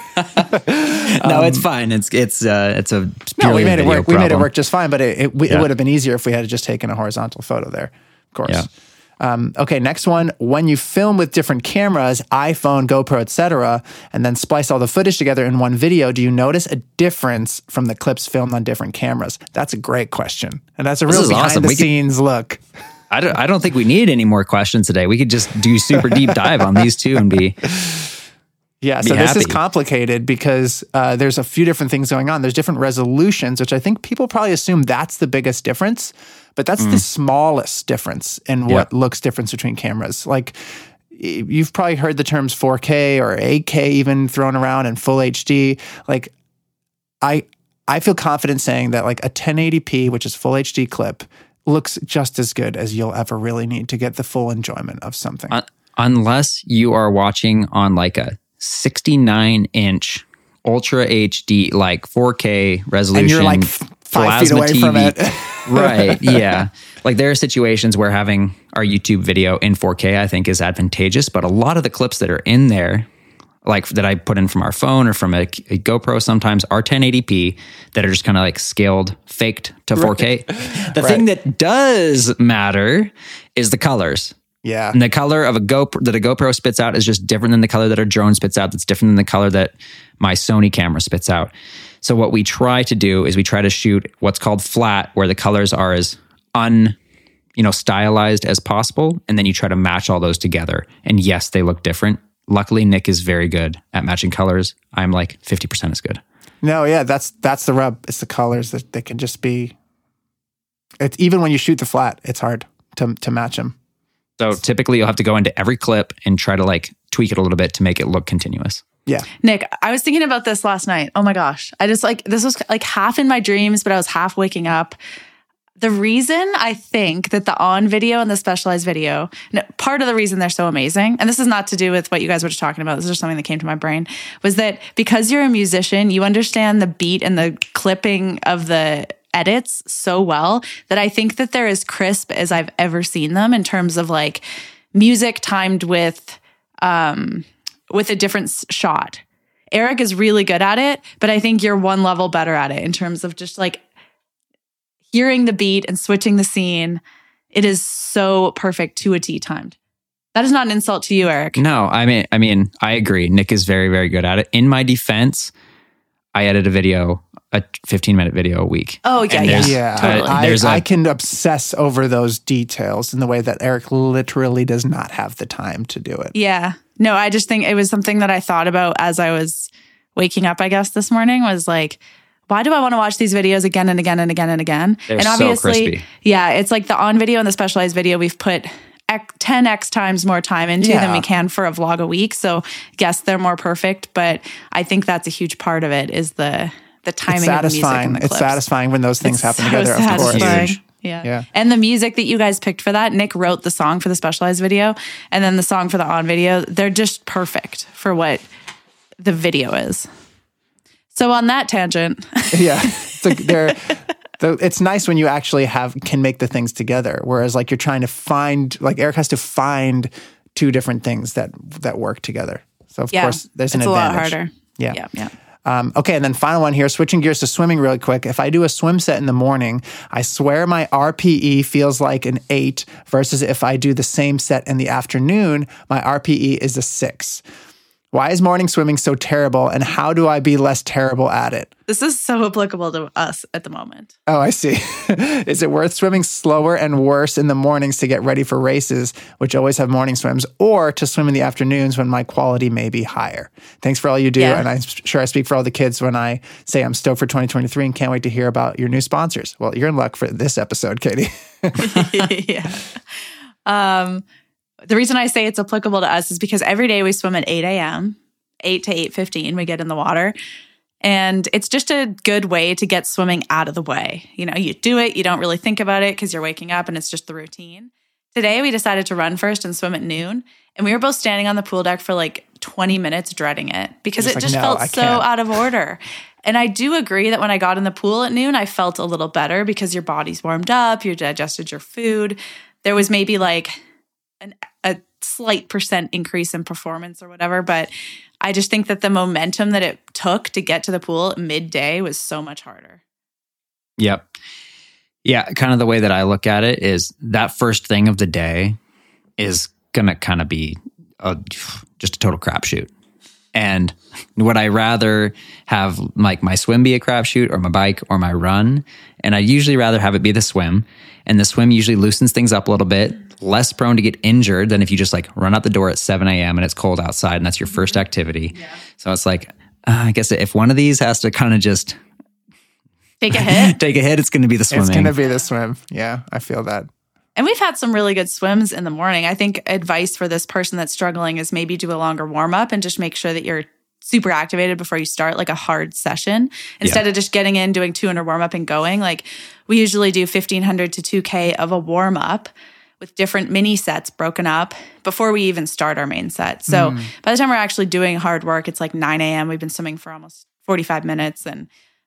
[SPEAKER 3] that.
[SPEAKER 1] No, it's fine. It's a
[SPEAKER 3] we made it work. We made it work just fine, but it would have been easier if we had just taken a horizontal photo there. Of course.
[SPEAKER 1] Yeah.
[SPEAKER 3] Okay, next one. When you film with different cameras, iPhone, GoPro, etc., and then splice all the footage together in one video, do you notice a difference from the clips filmed on different cameras? That's a great question. And that's a real behind-the-scenes look.
[SPEAKER 1] I don't think we need any more questions today. We could just do super deep dive on these two and be...
[SPEAKER 3] Yeah, so this is complicated because there's a few different things going on. There's different resolutions, which I think people probably assume that's the biggest difference, but that's the smallest difference in what looks different between cameras. Like, you've probably heard the terms 4K or 8K even thrown around and full HD. Like, I feel confident saying that like a 1080p, which is full HD clip, looks just as good as you'll ever really need to get the full enjoyment of something.
[SPEAKER 1] Unless you are watching on like a 69-inch Ultra HD, like 4K resolution.
[SPEAKER 3] And you're like 5 feet away
[SPEAKER 1] TV.
[SPEAKER 3] From it.
[SPEAKER 1] Right, yeah. Like there are situations where having our YouTube video in 4K I think is advantageous, but a lot of the clips that are in there, like that I put in from our phone or from a GoPro sometimes are 1080p that are just kind of like scaled, faked to 4K. The thing that does matter is the colors.
[SPEAKER 3] Yeah.
[SPEAKER 1] And the color of a GoPro spits out is just different than the color that our drone spits out. That's different than the color that my Sony camera spits out. So what we try to do is we try to shoot what's called flat, where the colors are as stylized as possible. And then you try to match all those together. And yes, they look different. Luckily, Nick is very good at matching colors. I'm like 50% as good.
[SPEAKER 3] No, yeah, that's the rub. It's the colors that they can just be. It's even when you shoot the flat, it's hard to match them.
[SPEAKER 1] So typically you'll have to go into every clip and try to like tweak it a little bit to make it look continuous.
[SPEAKER 3] Yeah.
[SPEAKER 2] Nick, I was thinking about this last night. Oh my gosh. I just this was like half in my dreams, but I was half waking up. The reason I think that the on video and the specialized video, part of the reason they're so amazing, and this is not to do with what you guys were just talking about, this is just something that came to my brain, was that because you're a musician, you understand the beat and the clipping of the edits so well that I think that they're as crisp as I've ever seen them in terms of like music timed with a different shot. Eric is really good at it, but I think you're one level better at it in terms of just like hearing the beat and switching the scene. It is so perfect to a T timed. That is not an insult to you, Eric.
[SPEAKER 1] No, I mean, I agree. Nick is very, very good at it. In my defense, I edit a 15-minute video a week.
[SPEAKER 2] Oh, yeah.
[SPEAKER 3] Totally. I can obsess over those details in the way that Eric literally does not have the time to do it.
[SPEAKER 2] Yeah. No, I just think it was something that I thought about as I was waking up, I guess, this morning, was like, why do I want to watch these videos again and again and again and again?
[SPEAKER 1] They're
[SPEAKER 2] and obviously,
[SPEAKER 1] so crispy.
[SPEAKER 2] Yeah, it's like the on video and the specialized video we've put 10x times more time into than we can for a vlog a week. So yes, they're more perfect, but I think that's a huge part of it is the timing of the music and the clips.
[SPEAKER 3] It's satisfying when those things happen together, of course.
[SPEAKER 1] Huge.
[SPEAKER 2] Yeah. And the music that you guys picked for that, Nick wrote the song for the specialized video and then the song for the on video. They're just perfect for what the video is. So on that tangent.
[SPEAKER 3] Yeah. It's nice when you actually can make the things together. Whereas like you're trying to find, like Eric has to find two different things that work together. So of course there's an advantage.
[SPEAKER 2] It's a lot harder.
[SPEAKER 3] Yeah. Okay, and then final one here, switching gears to swimming really quick. If I do a swim set in the morning, I swear my RPE feels like an 8 versus if I do the same set in the afternoon, my RPE is a 6. Why is morning swimming so terrible, and how do I be less terrible at it?
[SPEAKER 2] This is so applicable to us at the moment.
[SPEAKER 3] Oh, I see. Is it worth swimming slower and worse in the mornings to get ready for races, which always have morning swims, or to swim in the afternoons when my quality may be higher? Thanks for all you do, and I'm sure I speak for all the kids when I say I'm stoked for 2023 and can't wait to hear about your new sponsors. Well, you're in luck for this episode, Katie.
[SPEAKER 2] The reason I say it's applicable to us is because every day we swim at 8 a.m., 8 to 8:15, we get in the water. And it's just a good way to get swimming out of the way. You know, you do it, you don't really think about it because you're waking up and it's just the routine. Today, we decided to run first and swim at noon. And we were both standing on the pool deck for like 20 minutes dreading it because it just felt so out of order. And I do agree that when I got in the pool at noon, I felt a little better because your body's warmed up, you digested your food. There was maybe like a slight % increase in performance or whatever, but I just think that the momentum that it took to get to the pool at midday was so much harder.
[SPEAKER 1] Yep. Yeah, kind of the way that I look at it is that first thing of the day is going to kind of be just a total crapshoot. And would I rather have like my swim be a crapshoot or my bike or my run? And I'd usually rather have it be the swim. And the swim usually loosens things up a little bit, less prone to get injured than if you just like run out the door at 7 a.m. and it's cold outside and that's your first activity. Yeah. So it's like, I guess if one of these has to kind of just
[SPEAKER 2] take a hit,
[SPEAKER 1] it's going to be the swimming.
[SPEAKER 3] It's going to be the swim. Yeah, I feel that.
[SPEAKER 2] And we've had some really good swims in the morning. I think advice for this person that's struggling is maybe do a longer warm up and just make sure that you're super activated before you start like a hard session instead of just getting in, doing 200 warm up and going. Like we usually do 1,500 to 2K of a warm up with different mini sets broken up before we even start our main set. So by the time we're actually doing hard work, it's like 9 a.m. We've been swimming for almost 45 minutes. And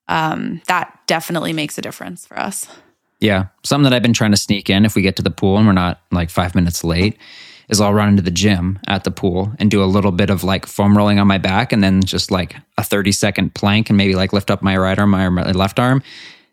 [SPEAKER 2] that definitely makes a difference for us.
[SPEAKER 1] Yeah. Something that I've been trying to sneak in if we get to the pool and we're not like 5 minutes late is I'll run into the gym at the pool and do a little bit of like foam rolling on my back and then just like a 30-second plank and maybe like lift up my right arm, my left arm.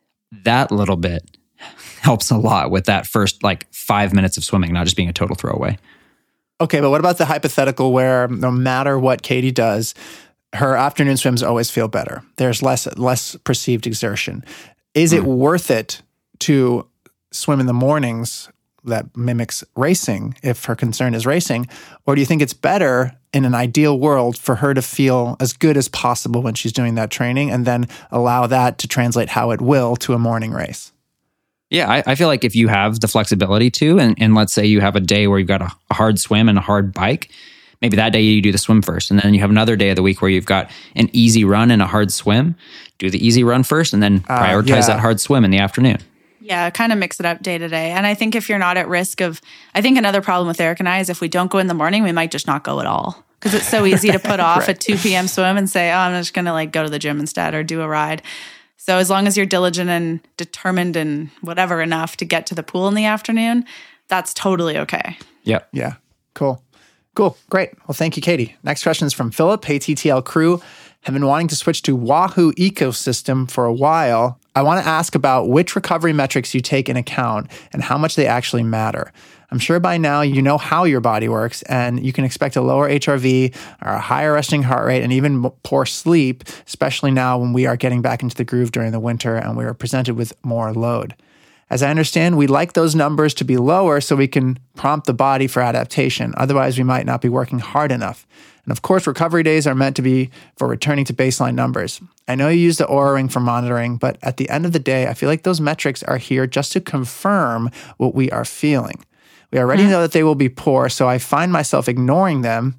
[SPEAKER 1] That little bit helps a lot with that first like 5 minutes of swimming, not just being a total throwaway.
[SPEAKER 3] Okay, but what about the hypothetical where no matter what Katie does, her afternoon swims always feel better? There's less perceived exertion. Is it worth it to swim in the mornings that mimics racing if her concern is racing? Or do you think it's better in an ideal world for her to feel as good as possible when she's doing that training and then allow that to translate how it will to a morning race?
[SPEAKER 1] Yeah, I feel like if you have the flexibility to, and let's say you have a day where you've got a hard swim and a hard bike, maybe that day you do the swim first. And then you have another day of the week where you've got an easy run and a hard swim. Do the easy run first and then prioritize that hard swim in the afternoon.
[SPEAKER 2] Yeah, kind of mix it up day to day. And I think if you're not at risk of, I think another problem with Eric and I is if we don't go in the morning, we might just not go at all. Because it's so easy to put off a 2 p.m. swim and say, oh, I'm just going to like go to the gym instead or do a ride. So as long as you're diligent and determined and whatever enough to get to the pool in the afternoon, that's totally okay.
[SPEAKER 1] Yep.
[SPEAKER 3] Yeah. Cool. Great. Well, thank you, Katie. Next question is from Philip. Hey, TTL crew. Have been wanting to switch to Wahoo ecosystem for a while. I want to ask about which recovery metrics you take in account and how much they actually matter. I'm sure by now you know how your body works and you can expect a lower HRV or a higher resting heart rate and even poor sleep, especially now when we are getting back into the groove during the winter and we are presented with more load. As I understand, we like those numbers to be lower so we can prompt the body for adaptation. Otherwise, we might not be working hard enough. And of course, recovery days are meant to be for returning to baseline numbers. I know you use the Oura Ring for monitoring, but at the end of the day, I feel like those metrics are here just to confirm what we are feeling. We already know that they will be poor, so I find myself ignoring them.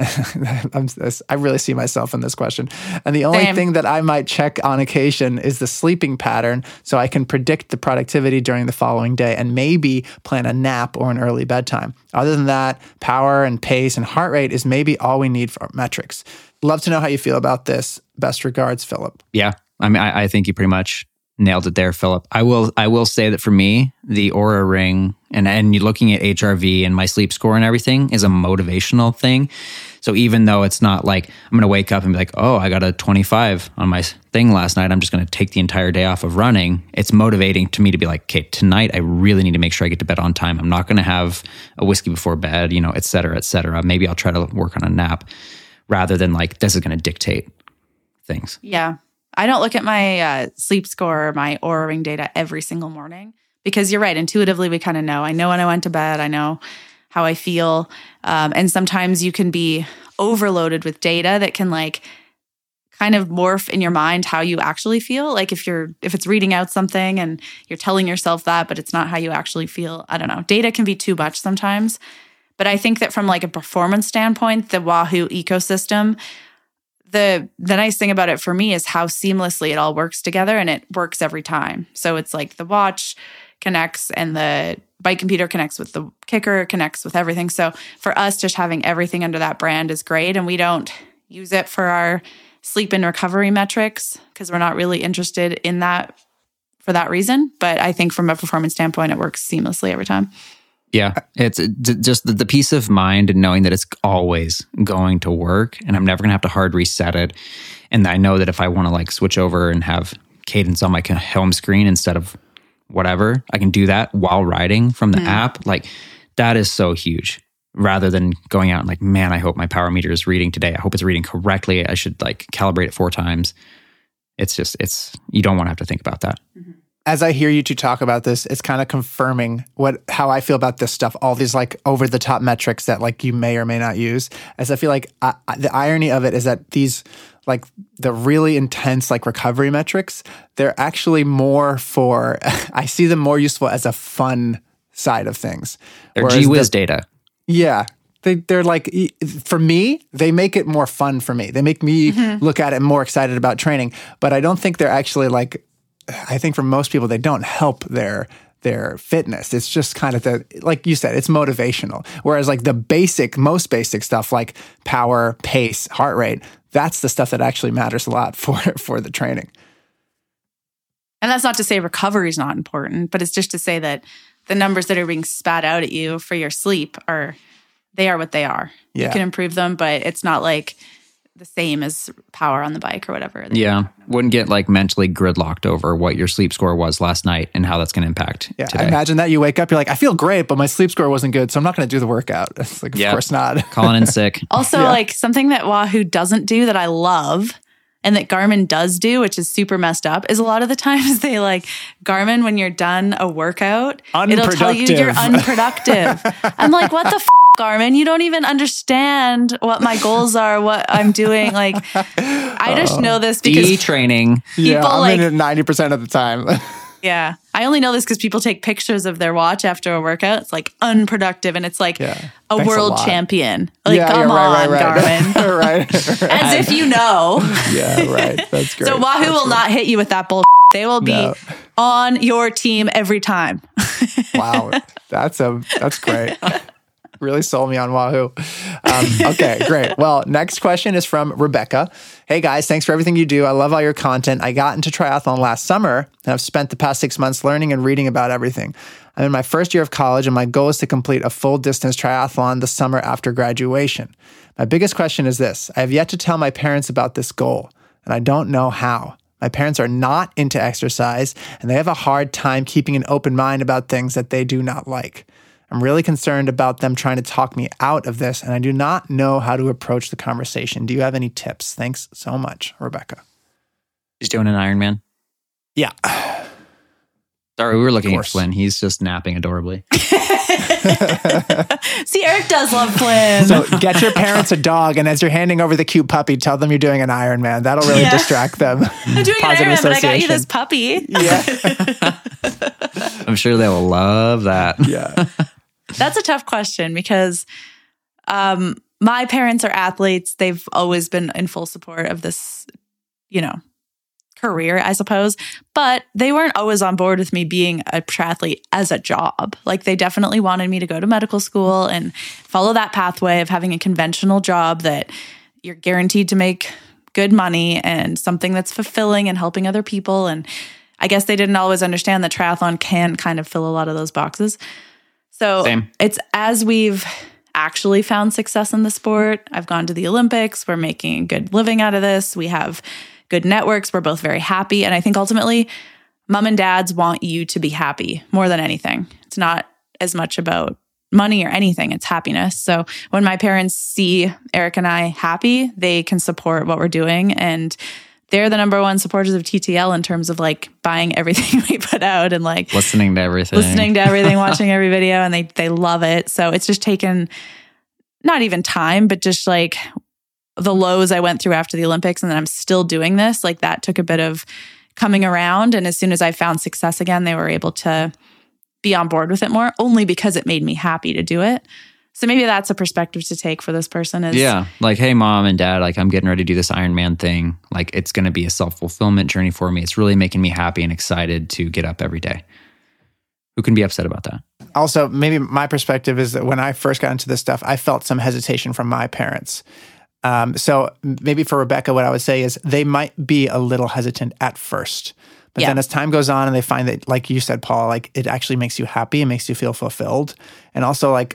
[SPEAKER 3] I really see myself in this question. And the only thing that I might check on occasion is the sleeping pattern, so I can predict the productivity during the following day and maybe plan a nap or an early bedtime. Other than that, power and pace and heart rate is maybe all we need for metrics. Love to know how you feel about this. Best regards, Philip.
[SPEAKER 1] Yeah, I mean, I think you pretty much nailed it there, Philip. I will say that for me, the Oura Ring and you looking at HRV and my sleep score and everything is a motivational thing. So even though it's not like I'm going to wake up and be like, oh, I got a 25 on my thing last night, I'm just going to take the entire day off of running. It's motivating to me to be like, okay, tonight I really need to make sure I get to bed on time. I'm not going to have a whiskey before bed, et cetera, et cetera. Maybe I'll try to work on a nap rather than like, this is going to dictate things.
[SPEAKER 2] Yeah. I don't look at my sleep score or my Oura Ring data every single morning because you're right. Intuitively, we kind of know. I know when I went to bed. I know how I feel. And sometimes you can be overloaded with data that can like kind of morph in your mind how you actually feel. Like if it's reading out something and you're telling yourself that, but it's not how you actually feel. I don't know. Data can be too much sometimes. But I think that from like a performance standpoint, the Wahoo ecosystem, the nice thing about it for me is how seamlessly it all works together and it works every time. So it's like the watch connects and the bike computer connects with the kicker, connects with everything. So for us, just having everything under that brand is great. And we don't use it for our sleep and recovery metrics because we're not really interested in that for that reason. But I think from a performance standpoint, it works seamlessly every time.
[SPEAKER 1] Yeah, it's just the peace of mind and knowing that it's always going to work and I'm never going to have to hard reset it. And I know that if I want to like switch over and have cadence on my home screen instead of whatever, I can do that while riding from the app. Like that is so huge rather than going out and like, man, I hope my power meter is reading today. I hope it's reading correctly. I should like calibrate it 4 times. You don't want to have to think about that.
[SPEAKER 2] Mm-hmm.
[SPEAKER 3] As I hear you two talk about this, it's kind of confirming how I feel about this stuff, all these like over the top metrics that like you may or may not use. As I feel like the irony of it is that these like the really intense like recovery metrics, they're actually more for, I see them more useful as a fun side of things.
[SPEAKER 1] They're G-Wiz data.
[SPEAKER 3] Yeah. They're like, for me, they make it more fun for me. They make me look at it more excited about training, but I don't think they're actually like, I think for most people, they don't help their fitness. It's just kind of like you said, it's motivational. Whereas like the most basic stuff like power, pace, heart rate, that's the stuff that actually matters a lot for the training.
[SPEAKER 2] And that's not to say recovery is not important, but it's just to say that the numbers that are being spat out at you for your sleep are what they are. Yeah. You can improve them, but it's not like the same as power on the bike or whatever.
[SPEAKER 1] Yeah. Wouldn't get like mentally gridlocked over what your sleep score was last night and how that's going to impact today.
[SPEAKER 3] I imagine that you wake up, you're like, I feel great, but my sleep score wasn't good, so I'm not going to do the workout. It's like, of course not.
[SPEAKER 1] Calling in sick.
[SPEAKER 2] Also, like something that Wahoo doesn't do that I love and that Garmin does do, which is super messed up, is a lot of the times they like, Garmin, when you're done a workout, it'll tell you you're unproductive. I'm like, what the Garmin? You don't even understand what my goals are, what I'm doing. Like, I just know this because
[SPEAKER 1] training.
[SPEAKER 3] Yeah, I'm in it 90% of the time.
[SPEAKER 2] Yeah. I only know this because people take pictures of their watch after a workout. It's like unproductive and it's like a world champion. Like, come on, Garmin.
[SPEAKER 3] right.
[SPEAKER 2] As if you know.
[SPEAKER 3] Yeah, right. That's great.
[SPEAKER 2] So Wahoo will not hit you with that bullshit. They will be on your team every time.
[SPEAKER 3] Wow. That's great. Really sold me on Wahoo. Okay, great. Well, next question is from Rebecca. Hey guys, thanks for everything you do. I love all your content. I got into triathlon last summer and I've spent the past 6 months learning and reading about everything. I'm in my first year of college and my goal is to complete a full distance triathlon the summer after graduation. My biggest question is this. I have yet to tell my parents about this goal and I don't know how. My parents are not into exercise and they have a hard time keeping an open mind about things that they do not like. I'm really concerned about them trying to talk me out of this, and I do not know how to approach the conversation. Do you have any tips? Thanks so much, Rebecca.
[SPEAKER 1] He's doing an Ironman?
[SPEAKER 3] Yeah.
[SPEAKER 1] Sorry, we were looking at Flynn. He's just napping adorably.
[SPEAKER 2] See, Eric does love Flynn.
[SPEAKER 3] So get your parents a dog, and as you're handing over the cute puppy, tell them you're doing an Ironman. That'll really distract them.
[SPEAKER 2] I'm doing an Ironman, but I got you this puppy.
[SPEAKER 3] Yeah.
[SPEAKER 1] I'm sure they will love that.
[SPEAKER 3] Yeah.
[SPEAKER 2] That's a tough question because my parents are athletes. They've always been in full support of this, career, I suppose. But they weren't always on board with me being a triathlete as a job. Like they definitely wanted me to go to medical school and follow that pathway of having a conventional job that you're guaranteed to make good money and something that's fulfilling and helping other people. And I guess they didn't always understand that triathlon can kind of fill a lot of those boxes. So It's as we've actually found success in the sport. I've gone to the Olympics. We're making a good living out of this. We have good networks. We're both very happy. And I think ultimately, mom and dads want you to be happy more than anything. It's not as much about money or anything. It's happiness. So when my parents see Eric and I happy, they can support what we're doing. And they're the number one supporters of TTL in terms of like buying everything we put out and like
[SPEAKER 1] listening to everything,
[SPEAKER 2] watching every video, and they love it. So it's just taken not even time, but just like the lows I went through after the Olympics, and then I'm still doing this. Like that took a bit of coming around. And as soon as I found success again, they were able to be on board with it more, only because it made me happy to do it. So maybe that's a perspective to take for this person is...
[SPEAKER 1] Yeah, like, hey, mom and dad, like, I'm getting ready to do this Ironman thing. Like, it's going to be a self-fulfillment journey for me. It's really making me happy and excited to get up every day. Who can be upset about that?
[SPEAKER 3] Also, maybe my perspective is that when I first got into this stuff, I felt some hesitation from my parents. So maybe for Rebecca, what I would say is they might be a little hesitant at first. But then as time goes on and they find that, like you said, Paul, like it actually makes you happy and makes you feel fulfilled. And also like,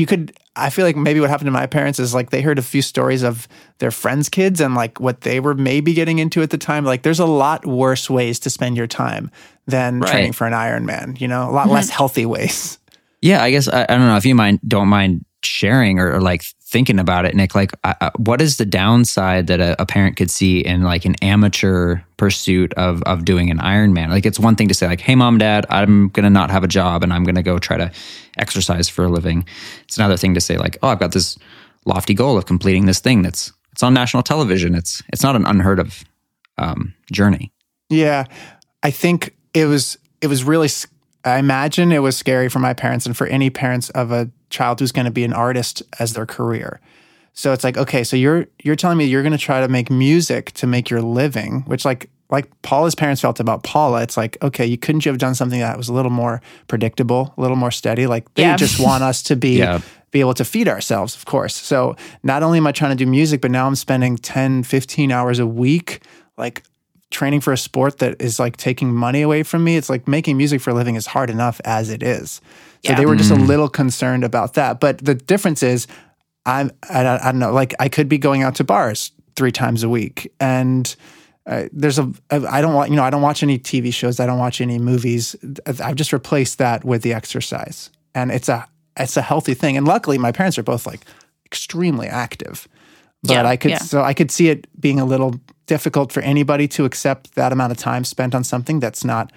[SPEAKER 3] I feel like maybe what happened to my parents is like they heard a few stories of their friends' kids and like what they were maybe getting into at the time. Like there's a lot worse ways to spend your time than training for an Ironman, you know, a lot less healthy ways.
[SPEAKER 1] Yeah, I guess, I don't know if you don't mind sharing or like thinking about it, Nick, like what is the downside that a parent could see in like an amateur pursuit of doing an Ironman? Like it's one thing to say like, hey, mom, dad, I'm going to not have a job and I'm going to go try to exercise for a living. It's another thing to say like, oh, I've got this lofty goal of completing this thing it's on national television. It's not an unheard of journey.
[SPEAKER 3] Yeah, I think it was really, I imagine it was scary for my parents and for any parents of a child who's going to be an artist as their career. So it's like, okay, so you're telling me you're going to try to make music to make your living, which like Paula's parents felt about Paula. It's like, okay, couldn't you have done something that was a little more predictable, a little more steady? Like they just want us to be able to feed ourselves, of course. So not only am I trying to do music, but now I'm spending 10, 15 hours a week, like training for a sport that is like taking money away from me. It's like making music for a living is hard enough as it is. So they were just a little concerned about that. But the difference is I don't know, like I could be going out to bars 3 times a week. And I don't watch any TV shows. I don't watch any movies. I've just replaced that with the exercise. And it's a healthy thing. And luckily my parents are both like extremely active. But I could see it being a little difficult for anybody to accept that amount of time spent on something that's not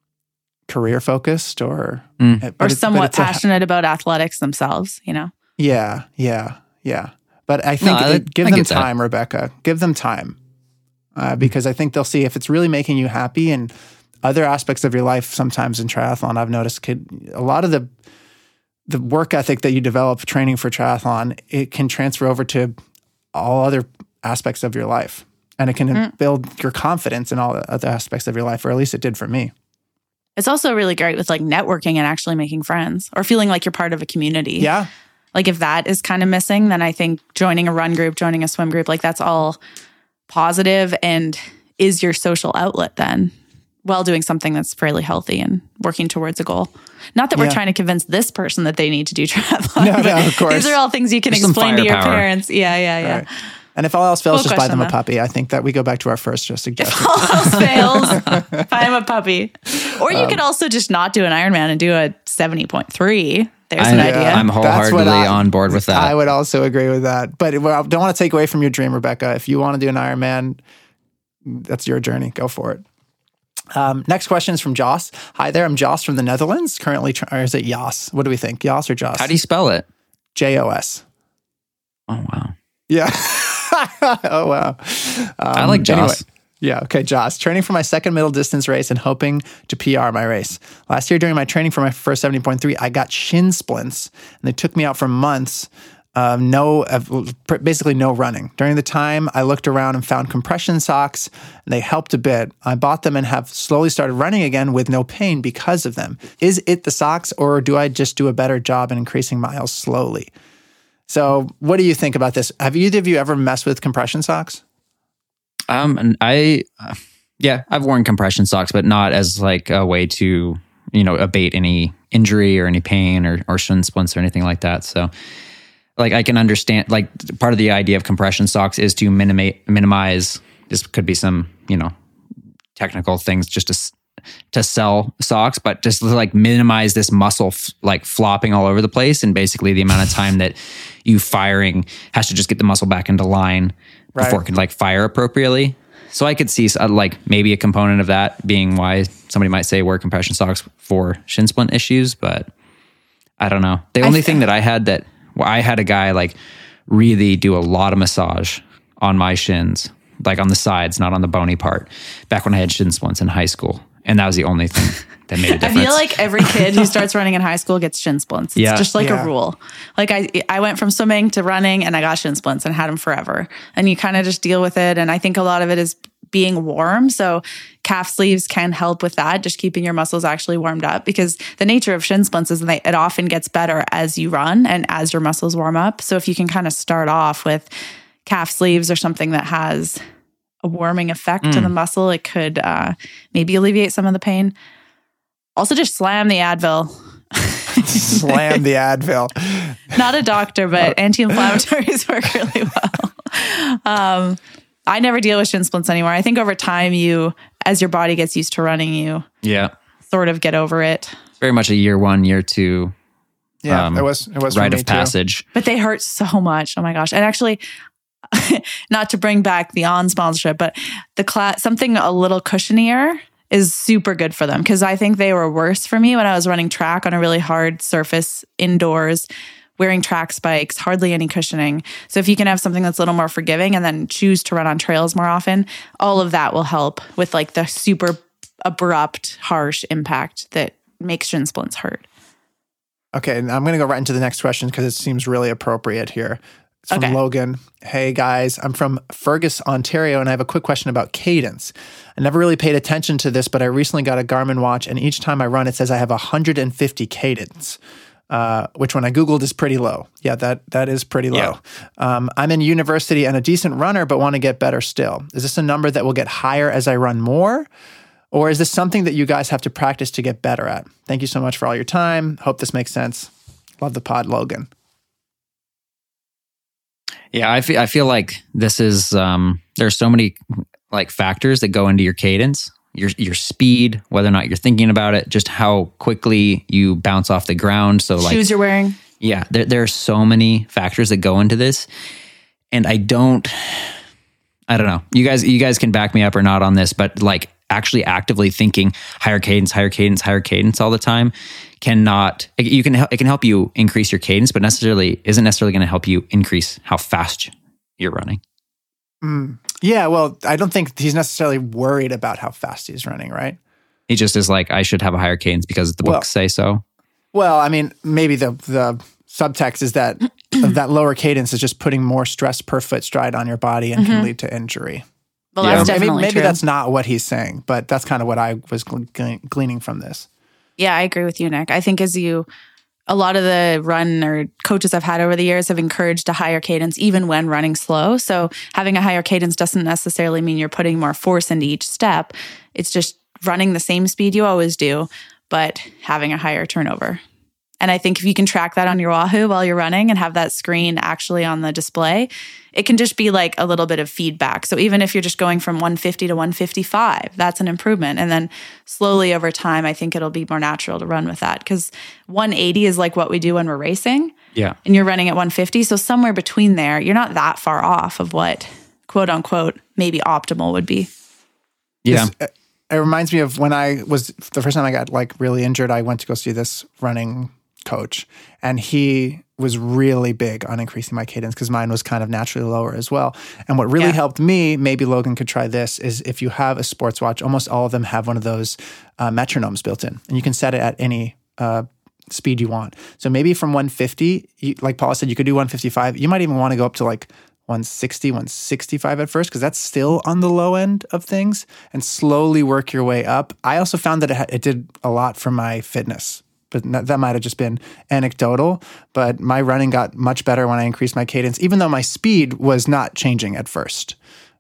[SPEAKER 3] career focused or
[SPEAKER 2] somewhat passionate about athletics themselves, you know?
[SPEAKER 3] Yeah. But I think give them time, Rebecca. Give them time. Because I think they'll see if it's really making you happy, and other aspects of your life sometimes in triathlon I've noticed a lot of the work ethic that you develop training for triathlon, it can transfer over to all other aspects of your life. And it can build your confidence in all the other aspects of your life, or at least it did for me.
[SPEAKER 2] It's also really great with like networking and actually making friends or feeling like you're part of a community.
[SPEAKER 3] Yeah.
[SPEAKER 2] Like if that is kind of missing, then I think joining a run group, joining a swim group, like that's all positive and is your social outlet then while doing something that's fairly healthy and working towards a goal. Not that we're trying to convince this person that they need to do triathlon.
[SPEAKER 3] No, of course.
[SPEAKER 2] These are all things you can explain to your parents. Yeah.
[SPEAKER 3] Right. And if all else fails, just buy them a puppy. I think that we go back to our first suggestion.
[SPEAKER 2] If all else fails, buy them a puppy. Or you could also just not do an Ironman and do a 70.3. There's an idea.
[SPEAKER 1] I'm wholeheartedly on board with that.
[SPEAKER 3] I would also agree with that. But I don't want to take away from your dream, Rebecca. If you want to do an Ironman, that's your journey. Go for it. Next question is from Joss. Hi there, I'm Joss from the Netherlands. Currently, or is it Jos? What do we think? Jos or Joss?
[SPEAKER 1] How do you spell it?
[SPEAKER 3] Jos.
[SPEAKER 1] Oh, wow.
[SPEAKER 3] Yeah. Oh, wow.
[SPEAKER 1] I like Joss.
[SPEAKER 3] Anyway. Yeah, okay, Joss. Training for my second middle distance race and hoping to PR my race. Last year during my training for my first 70.3, I got shin splints, and they took me out for months. Basically no running. During the time, I looked around and found compression socks, and they helped a bit. I bought them and have slowly started running again with no pain because of them. Is it the socks, or do I just do a better job in increasing miles slowly? So what do you think about this? Have either of you ever messed with compression socks?
[SPEAKER 1] And I've worn compression socks, but not as like a way to, abate any injury or any pain or shin splints or anything like that. So like I can understand, like part of the idea of compression socks is to minimize, this could be some, technical things just to sell socks, but just to like minimize this muscle like flopping all over the place. And basically the amount of time that you firing has to just get the muscle back into line before it can like fire appropriately. So I could see like maybe a component of that being why somebody might say wear compression socks for shin splint issues, but I don't know. The only thing that I had a guy like really do a lot of massage on my shins, like on the sides, not on the bony part, back when I had shin splints in high school. And that was the only thing that made a difference.
[SPEAKER 2] I feel like every kid who starts running in high school gets shin splints. It's just like a rule. Like I went from swimming to running and I got shin splints and had them forever. And you kind of just deal with it. And I think a lot of it is being warm. So calf sleeves can help with that, just keeping your muscles actually warmed up, because the nature of shin splints is that it often gets better as you run and as your muscles warm up. So if you can kind of start off with calf sleeves or something that has a warming effect to the muscle, it could maybe alleviate some of the pain. Also, just slam the Advil.
[SPEAKER 3] Slam the Advil.
[SPEAKER 2] Not a doctor, but anti-inflammatories work really well. I never deal with shin splints anymore. I think over time, as your body gets used to running, you sort of get over it.
[SPEAKER 1] Very much a year 1, year 2.
[SPEAKER 3] Yeah, it was
[SPEAKER 1] rite of passage.
[SPEAKER 2] Too. But they hurt so much. Oh my gosh! And actually, not to bring back the On sponsorship, but something a little cushionier is super good for them, because I think they were worse for me when I was running track on a really hard surface indoors, wearing track spikes, hardly any cushioning. So if you can have something that's a little more forgiving and then choose to run on trails more often, all of that will help with like the super abrupt, harsh impact that makes shin splints hurt.
[SPEAKER 3] Okay, and I'm going to go right into the next question because it seems really appropriate here. It's from Logan. Hey guys, I'm from Fergus, Ontario, and I have a quick question about cadence. I never really paid attention to this, but I recently got a Garmin watch, and each time I run, it says I have 150 cadence, which when I Googled is pretty low. Yeah, that is pretty low. Yeah. I'm in university and a decent runner, but want to get better still. Is this a number that will get higher as I run more? Or is this something that you guys have to practice to get better at? Thank you so much for all your time. Hope this makes sense. Love the pod, Logan.
[SPEAKER 1] Yeah, I feel like this is there's so many like factors that go into your cadence, your speed, whether or not you're thinking about it, just how quickly you bounce off the ground. So like
[SPEAKER 2] shoes you're wearing.
[SPEAKER 1] Yeah, there are so many factors that go into this, and I don't know. You guys can back me up or not on this, but like actually actively thinking higher cadence all the time it can help you increase your cadence, but isn't necessarily going to help you increase how fast you're running.
[SPEAKER 3] Yeah, well, I don't think he's necessarily worried about how fast he's running, right?
[SPEAKER 1] He just is like, I should have a higher cadence because the books say so.
[SPEAKER 3] Well, I mean, maybe the subtext is that that lower cadence is just putting more stress per foot stride on your body and can lead to injury.
[SPEAKER 2] Well, that's definitely
[SPEAKER 3] maybe
[SPEAKER 2] true.
[SPEAKER 3] That's not what he's saying, but that's kind of what I was gleaning from this.
[SPEAKER 2] Yeah, I agree with you, Nick. I think a lot of the run or coaches I've had over the years have encouraged a higher cadence even when running slow. So having a higher cadence doesn't necessarily mean you're putting more force into each step. It's just running the same speed you always do, but having a higher turnover. And I think if you can track that on your Wahoo while you're running and have that screen actually on the display, it can just be like a little bit of feedback. So even if you're just going from 150 to 155, that's an improvement. And then slowly over time, I think it'll be more natural to run with that, because 180 is like what we do when we're racing.
[SPEAKER 1] Yeah.
[SPEAKER 2] And you're running at 150. So somewhere between there, you're not that far off of what, quote unquote, maybe optimal would be.
[SPEAKER 1] Yeah.
[SPEAKER 3] It reminds me of when the first time I got like really injured, I went to go see this running coach, and he was really big on increasing my cadence because mine was kind of naturally lower as well. And what really helped me, maybe Logan could try this, is if you have a sports watch, almost all of them have one of those metronomes built in, and you can set it at any speed you want. So maybe from 150, like Paula said, you could do 155. You might even want to go up to like 160, 165 at first, because that's still on the low end of things, and slowly work your way up. I also found that it did a lot for my fitness, but that might have just been anecdotal. But my running got much better when I increased my cadence, even though my speed was not changing at first.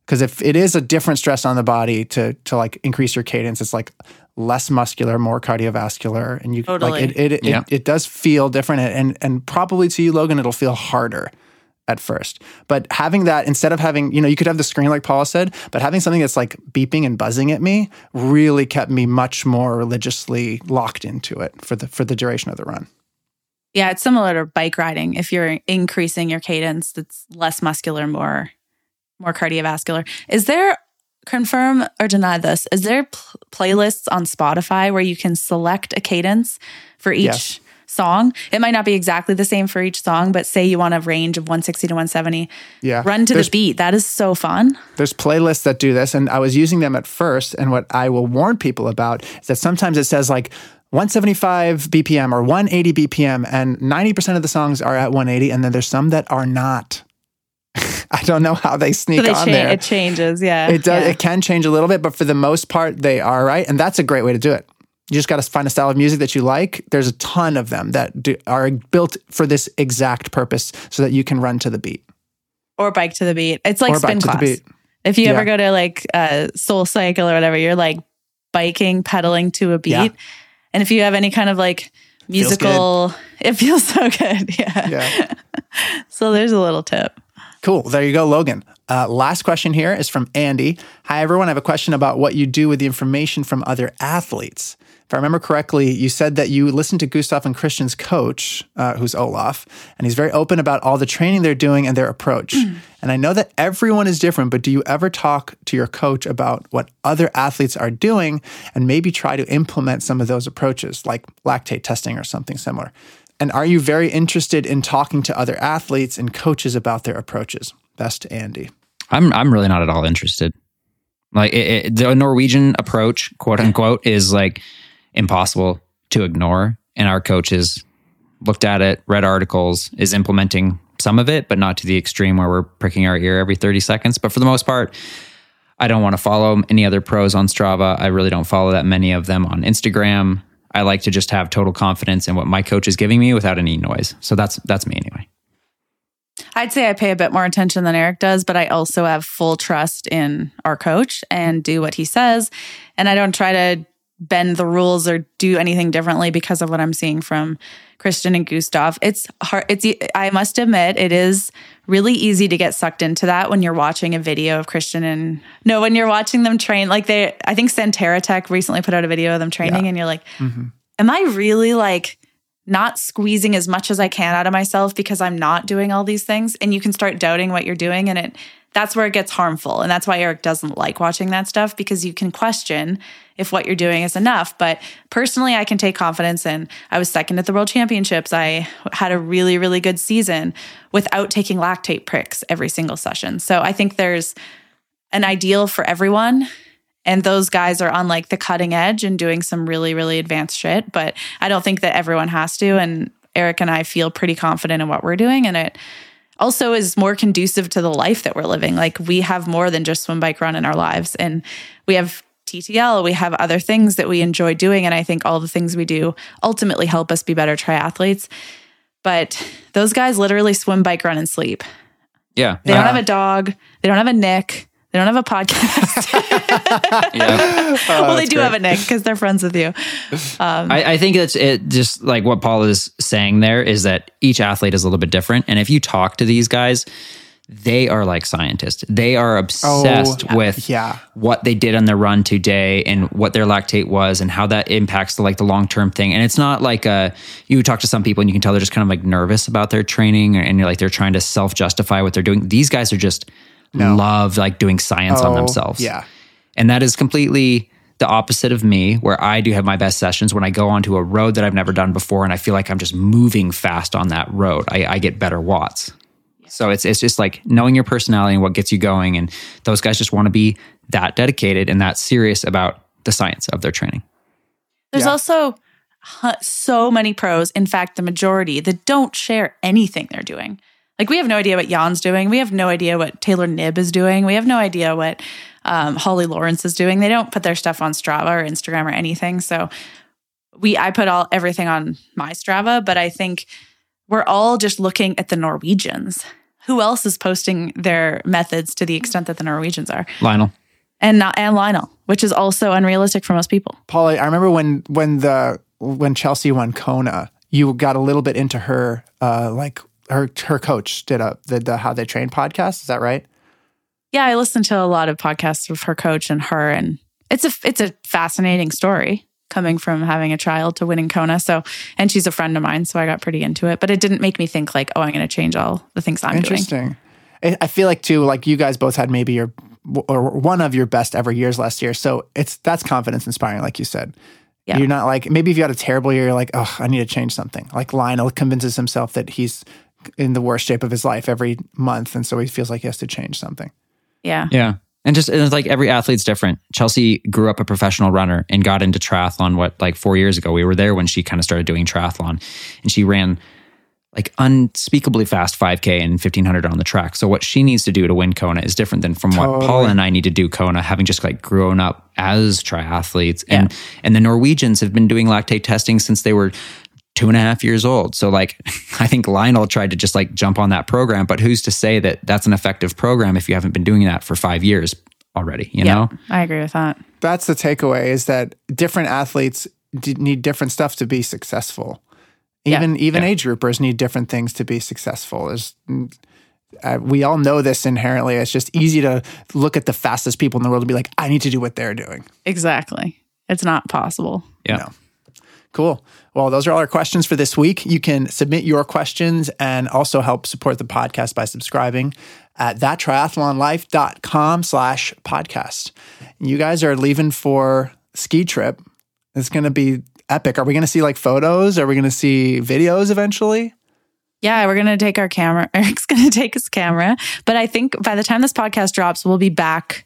[SPEAKER 3] Because if it is a different stress on the body to like increase your cadence, it's like less muscular, more cardiovascular, and you
[SPEAKER 2] totally.
[SPEAKER 3] like it does feel different, and probably to you, Logan, it'll feel harder at first. But having that, instead of having, you could have the screen like Paula said, but having something that's like beeping and buzzing at me really kept me much more religiously locked into it for the duration of the run.
[SPEAKER 2] Yeah, it's similar to bike riding. If you're increasing your cadence, that's less muscular, more cardiovascular. Is there, confirm or deny this, is there playlists on Spotify where you can select a cadence for each song? It might not be exactly the same for each song, but say you want a range of 160 to 170.
[SPEAKER 3] Yeah.
[SPEAKER 2] Run to the beat. That is so fun.
[SPEAKER 3] There's playlists that do this, and I was using them at first, and what I will warn people about is that sometimes it says like 175 BPM or 180 BPM, and 90% of the songs are at 180, and then there's some that are not. I don't know how they sneak on there.
[SPEAKER 2] It changes, yeah.
[SPEAKER 3] It does.
[SPEAKER 2] Yeah.
[SPEAKER 3] It can change a little bit, but for the most part, they are, right? And that's a great way to do it. You just got to find a style of music that you like. There's a ton of them that are built for this exact purpose so that you can run to the beat.
[SPEAKER 2] Or bike to the beat. It's like spin class. If you ever go to like Soul Cycle or whatever, you're like biking, pedaling to a beat. Yeah. And if you have any kind of like musical, it feels so good. Yeah. So there's a little tip.
[SPEAKER 3] Cool. There you go, Logan. Last question here is from Andy. Hi, everyone. I have a question about what you do with the information from other athletes. If I remember correctly, you said that you listened to Gustav and Christian's coach, who's Olaf, and he's very open about all the training they're doing and their approach. And I know that everyone is different, but do you ever talk to your coach about what other athletes are doing and maybe try to implement some of those approaches, like lactate testing or something similar? And are you very interested in talking to other athletes and coaches about their approaches? Best, Andy.
[SPEAKER 1] I'm really not at all interested. Like the Norwegian approach, quote unquote, is like impossible to ignore. And our coaches looked at it, read articles, is implementing some of it, but not to the extreme where we're pricking our ear every 30 seconds. But for the most part, I don't want to follow any other pros on Strava. I really don't follow that many of them on Instagram. I like to just have total confidence in what my coach is giving me without any noise. So that's me anyway.
[SPEAKER 2] I'd say I pay a bit more attention than Eric does, but I also have full trust in our coach and do what he says. And I don't try to bend the rules or do anything differently because of what I'm seeing from Christian and Gustav. It's hard. I must admit, it is really easy to get sucked into that when you're watching a video of Christian when you're watching them train. Like I think Centera Tech recently put out a video of them training, and you're like, am I really like not squeezing as much as I can out of myself because I'm not doing all these things? And you can start doubting what you're doing, and that's where it gets harmful. And that's why Eric doesn't like watching that stuff, because you can question if what you're doing is enough. But personally, I can take confidence in. I was second at the World Championships. I had a really, really good season without taking lactate pricks every single session. So I think there's an ideal for everyone. And those guys are on like the cutting edge and doing some really, really advanced shit. But I don't think that everyone has to. And Eric and I feel pretty confident in what we're doing. And it also is more conducive to the life that we're living. Like we have more than just swim, bike, run in our lives. And we have TTL, we have other things that we enjoy doing. And I think all the things we do ultimately help us be better triathletes. But those guys literally swim, bike, run, and sleep.
[SPEAKER 1] Yeah.
[SPEAKER 2] They don't have a dog. They don't have a Nick. They don't have a podcast. Well, they do have a Nick because they're friends with you.
[SPEAKER 1] I think it's just like what Paul is saying there is that each athlete is a little bit different. And if you talk to these guys, they are like scientists. They are obsessed with what they did on their run today and what their lactate was and how that impacts the long-term thing. And it's not like you talk to some people and you can tell they're just kind of like nervous about their training, and you're like they're trying to self-justify what they're doing. These guys are just love like doing science on themselves.
[SPEAKER 3] Yeah.
[SPEAKER 1] And that is completely the opposite of me, where I do have my best sessions when I go onto a road that I've never done before and I feel like I'm just moving fast on that road. I get better watts. So it's just like knowing your personality and what gets you going. And those guys just want to be that dedicated and that serious about the science of their training.
[SPEAKER 2] There's also so many pros, in fact, the majority, that don't share anything they're doing. Like we have no idea what Jan's doing. We have no idea what Taylor Knibb is doing. We have no idea what Holly Lawrence is doing. They don't put their stuff on Strava or Instagram or anything. So I put everything on my Strava, but I think we're all just looking at the Norwegians. who else is posting their methods to the extent that the Norwegians are?
[SPEAKER 1] Lionel.
[SPEAKER 2] And Lionel, which is also unrealistic for most people.
[SPEAKER 3] Paulie, I remember when Chelsea won Kona, you got a little bit into her, her coach did the How They Train podcast. Is that right?
[SPEAKER 2] Yeah, I listened to a lot of podcasts with her coach and her, and it's a fascinating story coming from having a child to winning Kona. So, and she's a friend of mine, so I got pretty into it. But it didn't make me think like, oh, I'm going to change all the things I'm doing.
[SPEAKER 3] Interesting. I feel like too, like you guys both had maybe one of your best ever years last year. So that's confidence inspiring, like you said. Yeah. You're not like, maybe if you had a terrible year, you're like, oh, I need to change something. Like Lionel convinces himself that he's in the worst shape of his life every month. And so he feels like he has to change something.
[SPEAKER 2] Yeah.
[SPEAKER 1] Yeah. And it's like every athlete's different. Chelsea grew up a professional runner and got into triathlon, 4 years ago. We were there when she kind of started doing triathlon, and she ran like unspeakably fast 5K and 1500 on the track. So what she needs to do to win Kona is different than from what Paul and I need to do Kona, having just like grown up as triathletes. And the Norwegians have been doing lactate testing since they were 2.5 years old. So like, I think Lionel tried to just like jump on that program, but who's to say that that's an effective program if you haven't been doing that for 5 years already, you know?
[SPEAKER 2] I agree with that.
[SPEAKER 3] That's the takeaway, is that different athletes need different stuff to be successful. Even age groupers need different things to be successful. We all know this inherently. It's just easy to look at the fastest people in the world and be like, I need to do what they're doing.
[SPEAKER 2] Exactly. It's not possible.
[SPEAKER 1] Yeah.
[SPEAKER 3] No. Cool. Well, those are all our questions for this week. You can submit your questions and also help support the podcast by subscribing at thattriathlonlife.com/podcast. You guys are leaving for ski trip. It's going to be epic. Are we going to see like photos? Are we going to see videos eventually?
[SPEAKER 2] Yeah, we're going to take our camera. Eric's going to take his camera. But I think by the time this podcast drops, we'll be back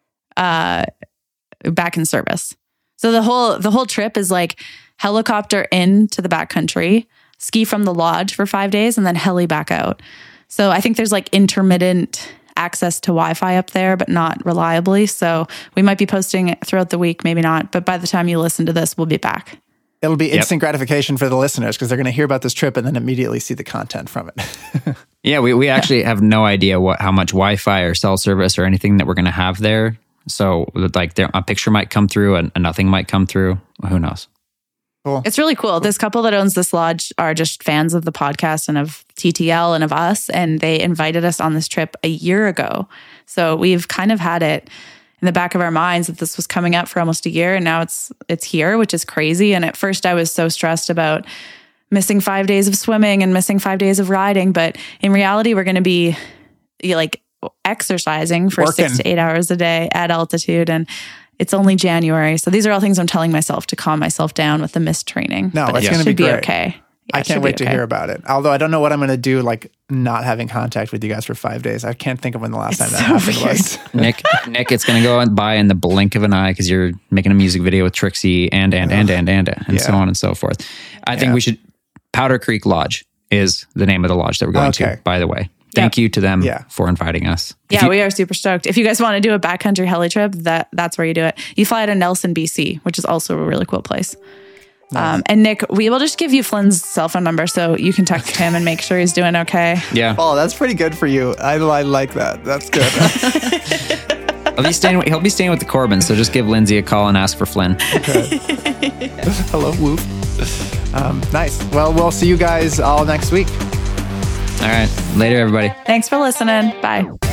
[SPEAKER 2] in service. So the whole trip is like helicopter into the backcountry, ski from the lodge for 5 days, and then heli back out. So I think there's like intermittent access to Wi-Fi up there, but not reliably. So we might be posting it throughout the week, maybe not. But by the time you listen to this, we'll be back.
[SPEAKER 3] It'll be instant gratification for the listeners because they're going to hear about this trip and then immediately see the content from it.
[SPEAKER 1] Yeah, we actually have no idea how much Wi-Fi or cell service or anything that we're going to have there. So like a picture might come through and nothing might come through. Who knows?
[SPEAKER 3] Cool.
[SPEAKER 2] It's really cool. This couple that owns this lodge are just fans of the podcast and of TTL and of us. And they invited us on this trip a year ago. So we've kind of had it in the back of our minds that this was coming up for almost a year. And now it's here, which is crazy. And at first I was so stressed about missing 5 days of swimming and missing 5 days of riding. But in reality, we're going to be like exercising for 6 to 8 hours a day at altitude. And it's only January. So these are all things I'm telling myself to calm myself down with the missed training.
[SPEAKER 3] No, it's going to be great.
[SPEAKER 2] Okay. Yeah,
[SPEAKER 3] I can't wait to hear about it. Although I don't know what I'm going to do, like not having contact with you guys for 5 days. I can't think of when the last time that happened was.
[SPEAKER 1] Nick, it's going to go by in the blink of an eye because you're making a music video with Trixie and so on and so forth. I think we should. Powder Creek Lodge is the name of the lodge that we're going to, by the way. Thank you to them for inviting us.
[SPEAKER 2] Yeah, we are super stoked. If you guys want to do a backcountry heli trip, that's where you do it. You fly to Nelson, BC, which is also a really cool place. Nice. And Nick, we will just give you Flynn's cell phone number so you can text him and make sure he's doing okay.
[SPEAKER 1] Yeah.
[SPEAKER 3] Oh, that's pretty good for you. I like that. That's good.
[SPEAKER 1] He'll be staying with the Corbins, so just give Lindsay a call and ask for Flynn.
[SPEAKER 3] Okay. Hello, Whoop. Nice. Well, we'll see you guys all next week.
[SPEAKER 1] All right. Later, everybody.
[SPEAKER 2] Thanks for listening. Bye.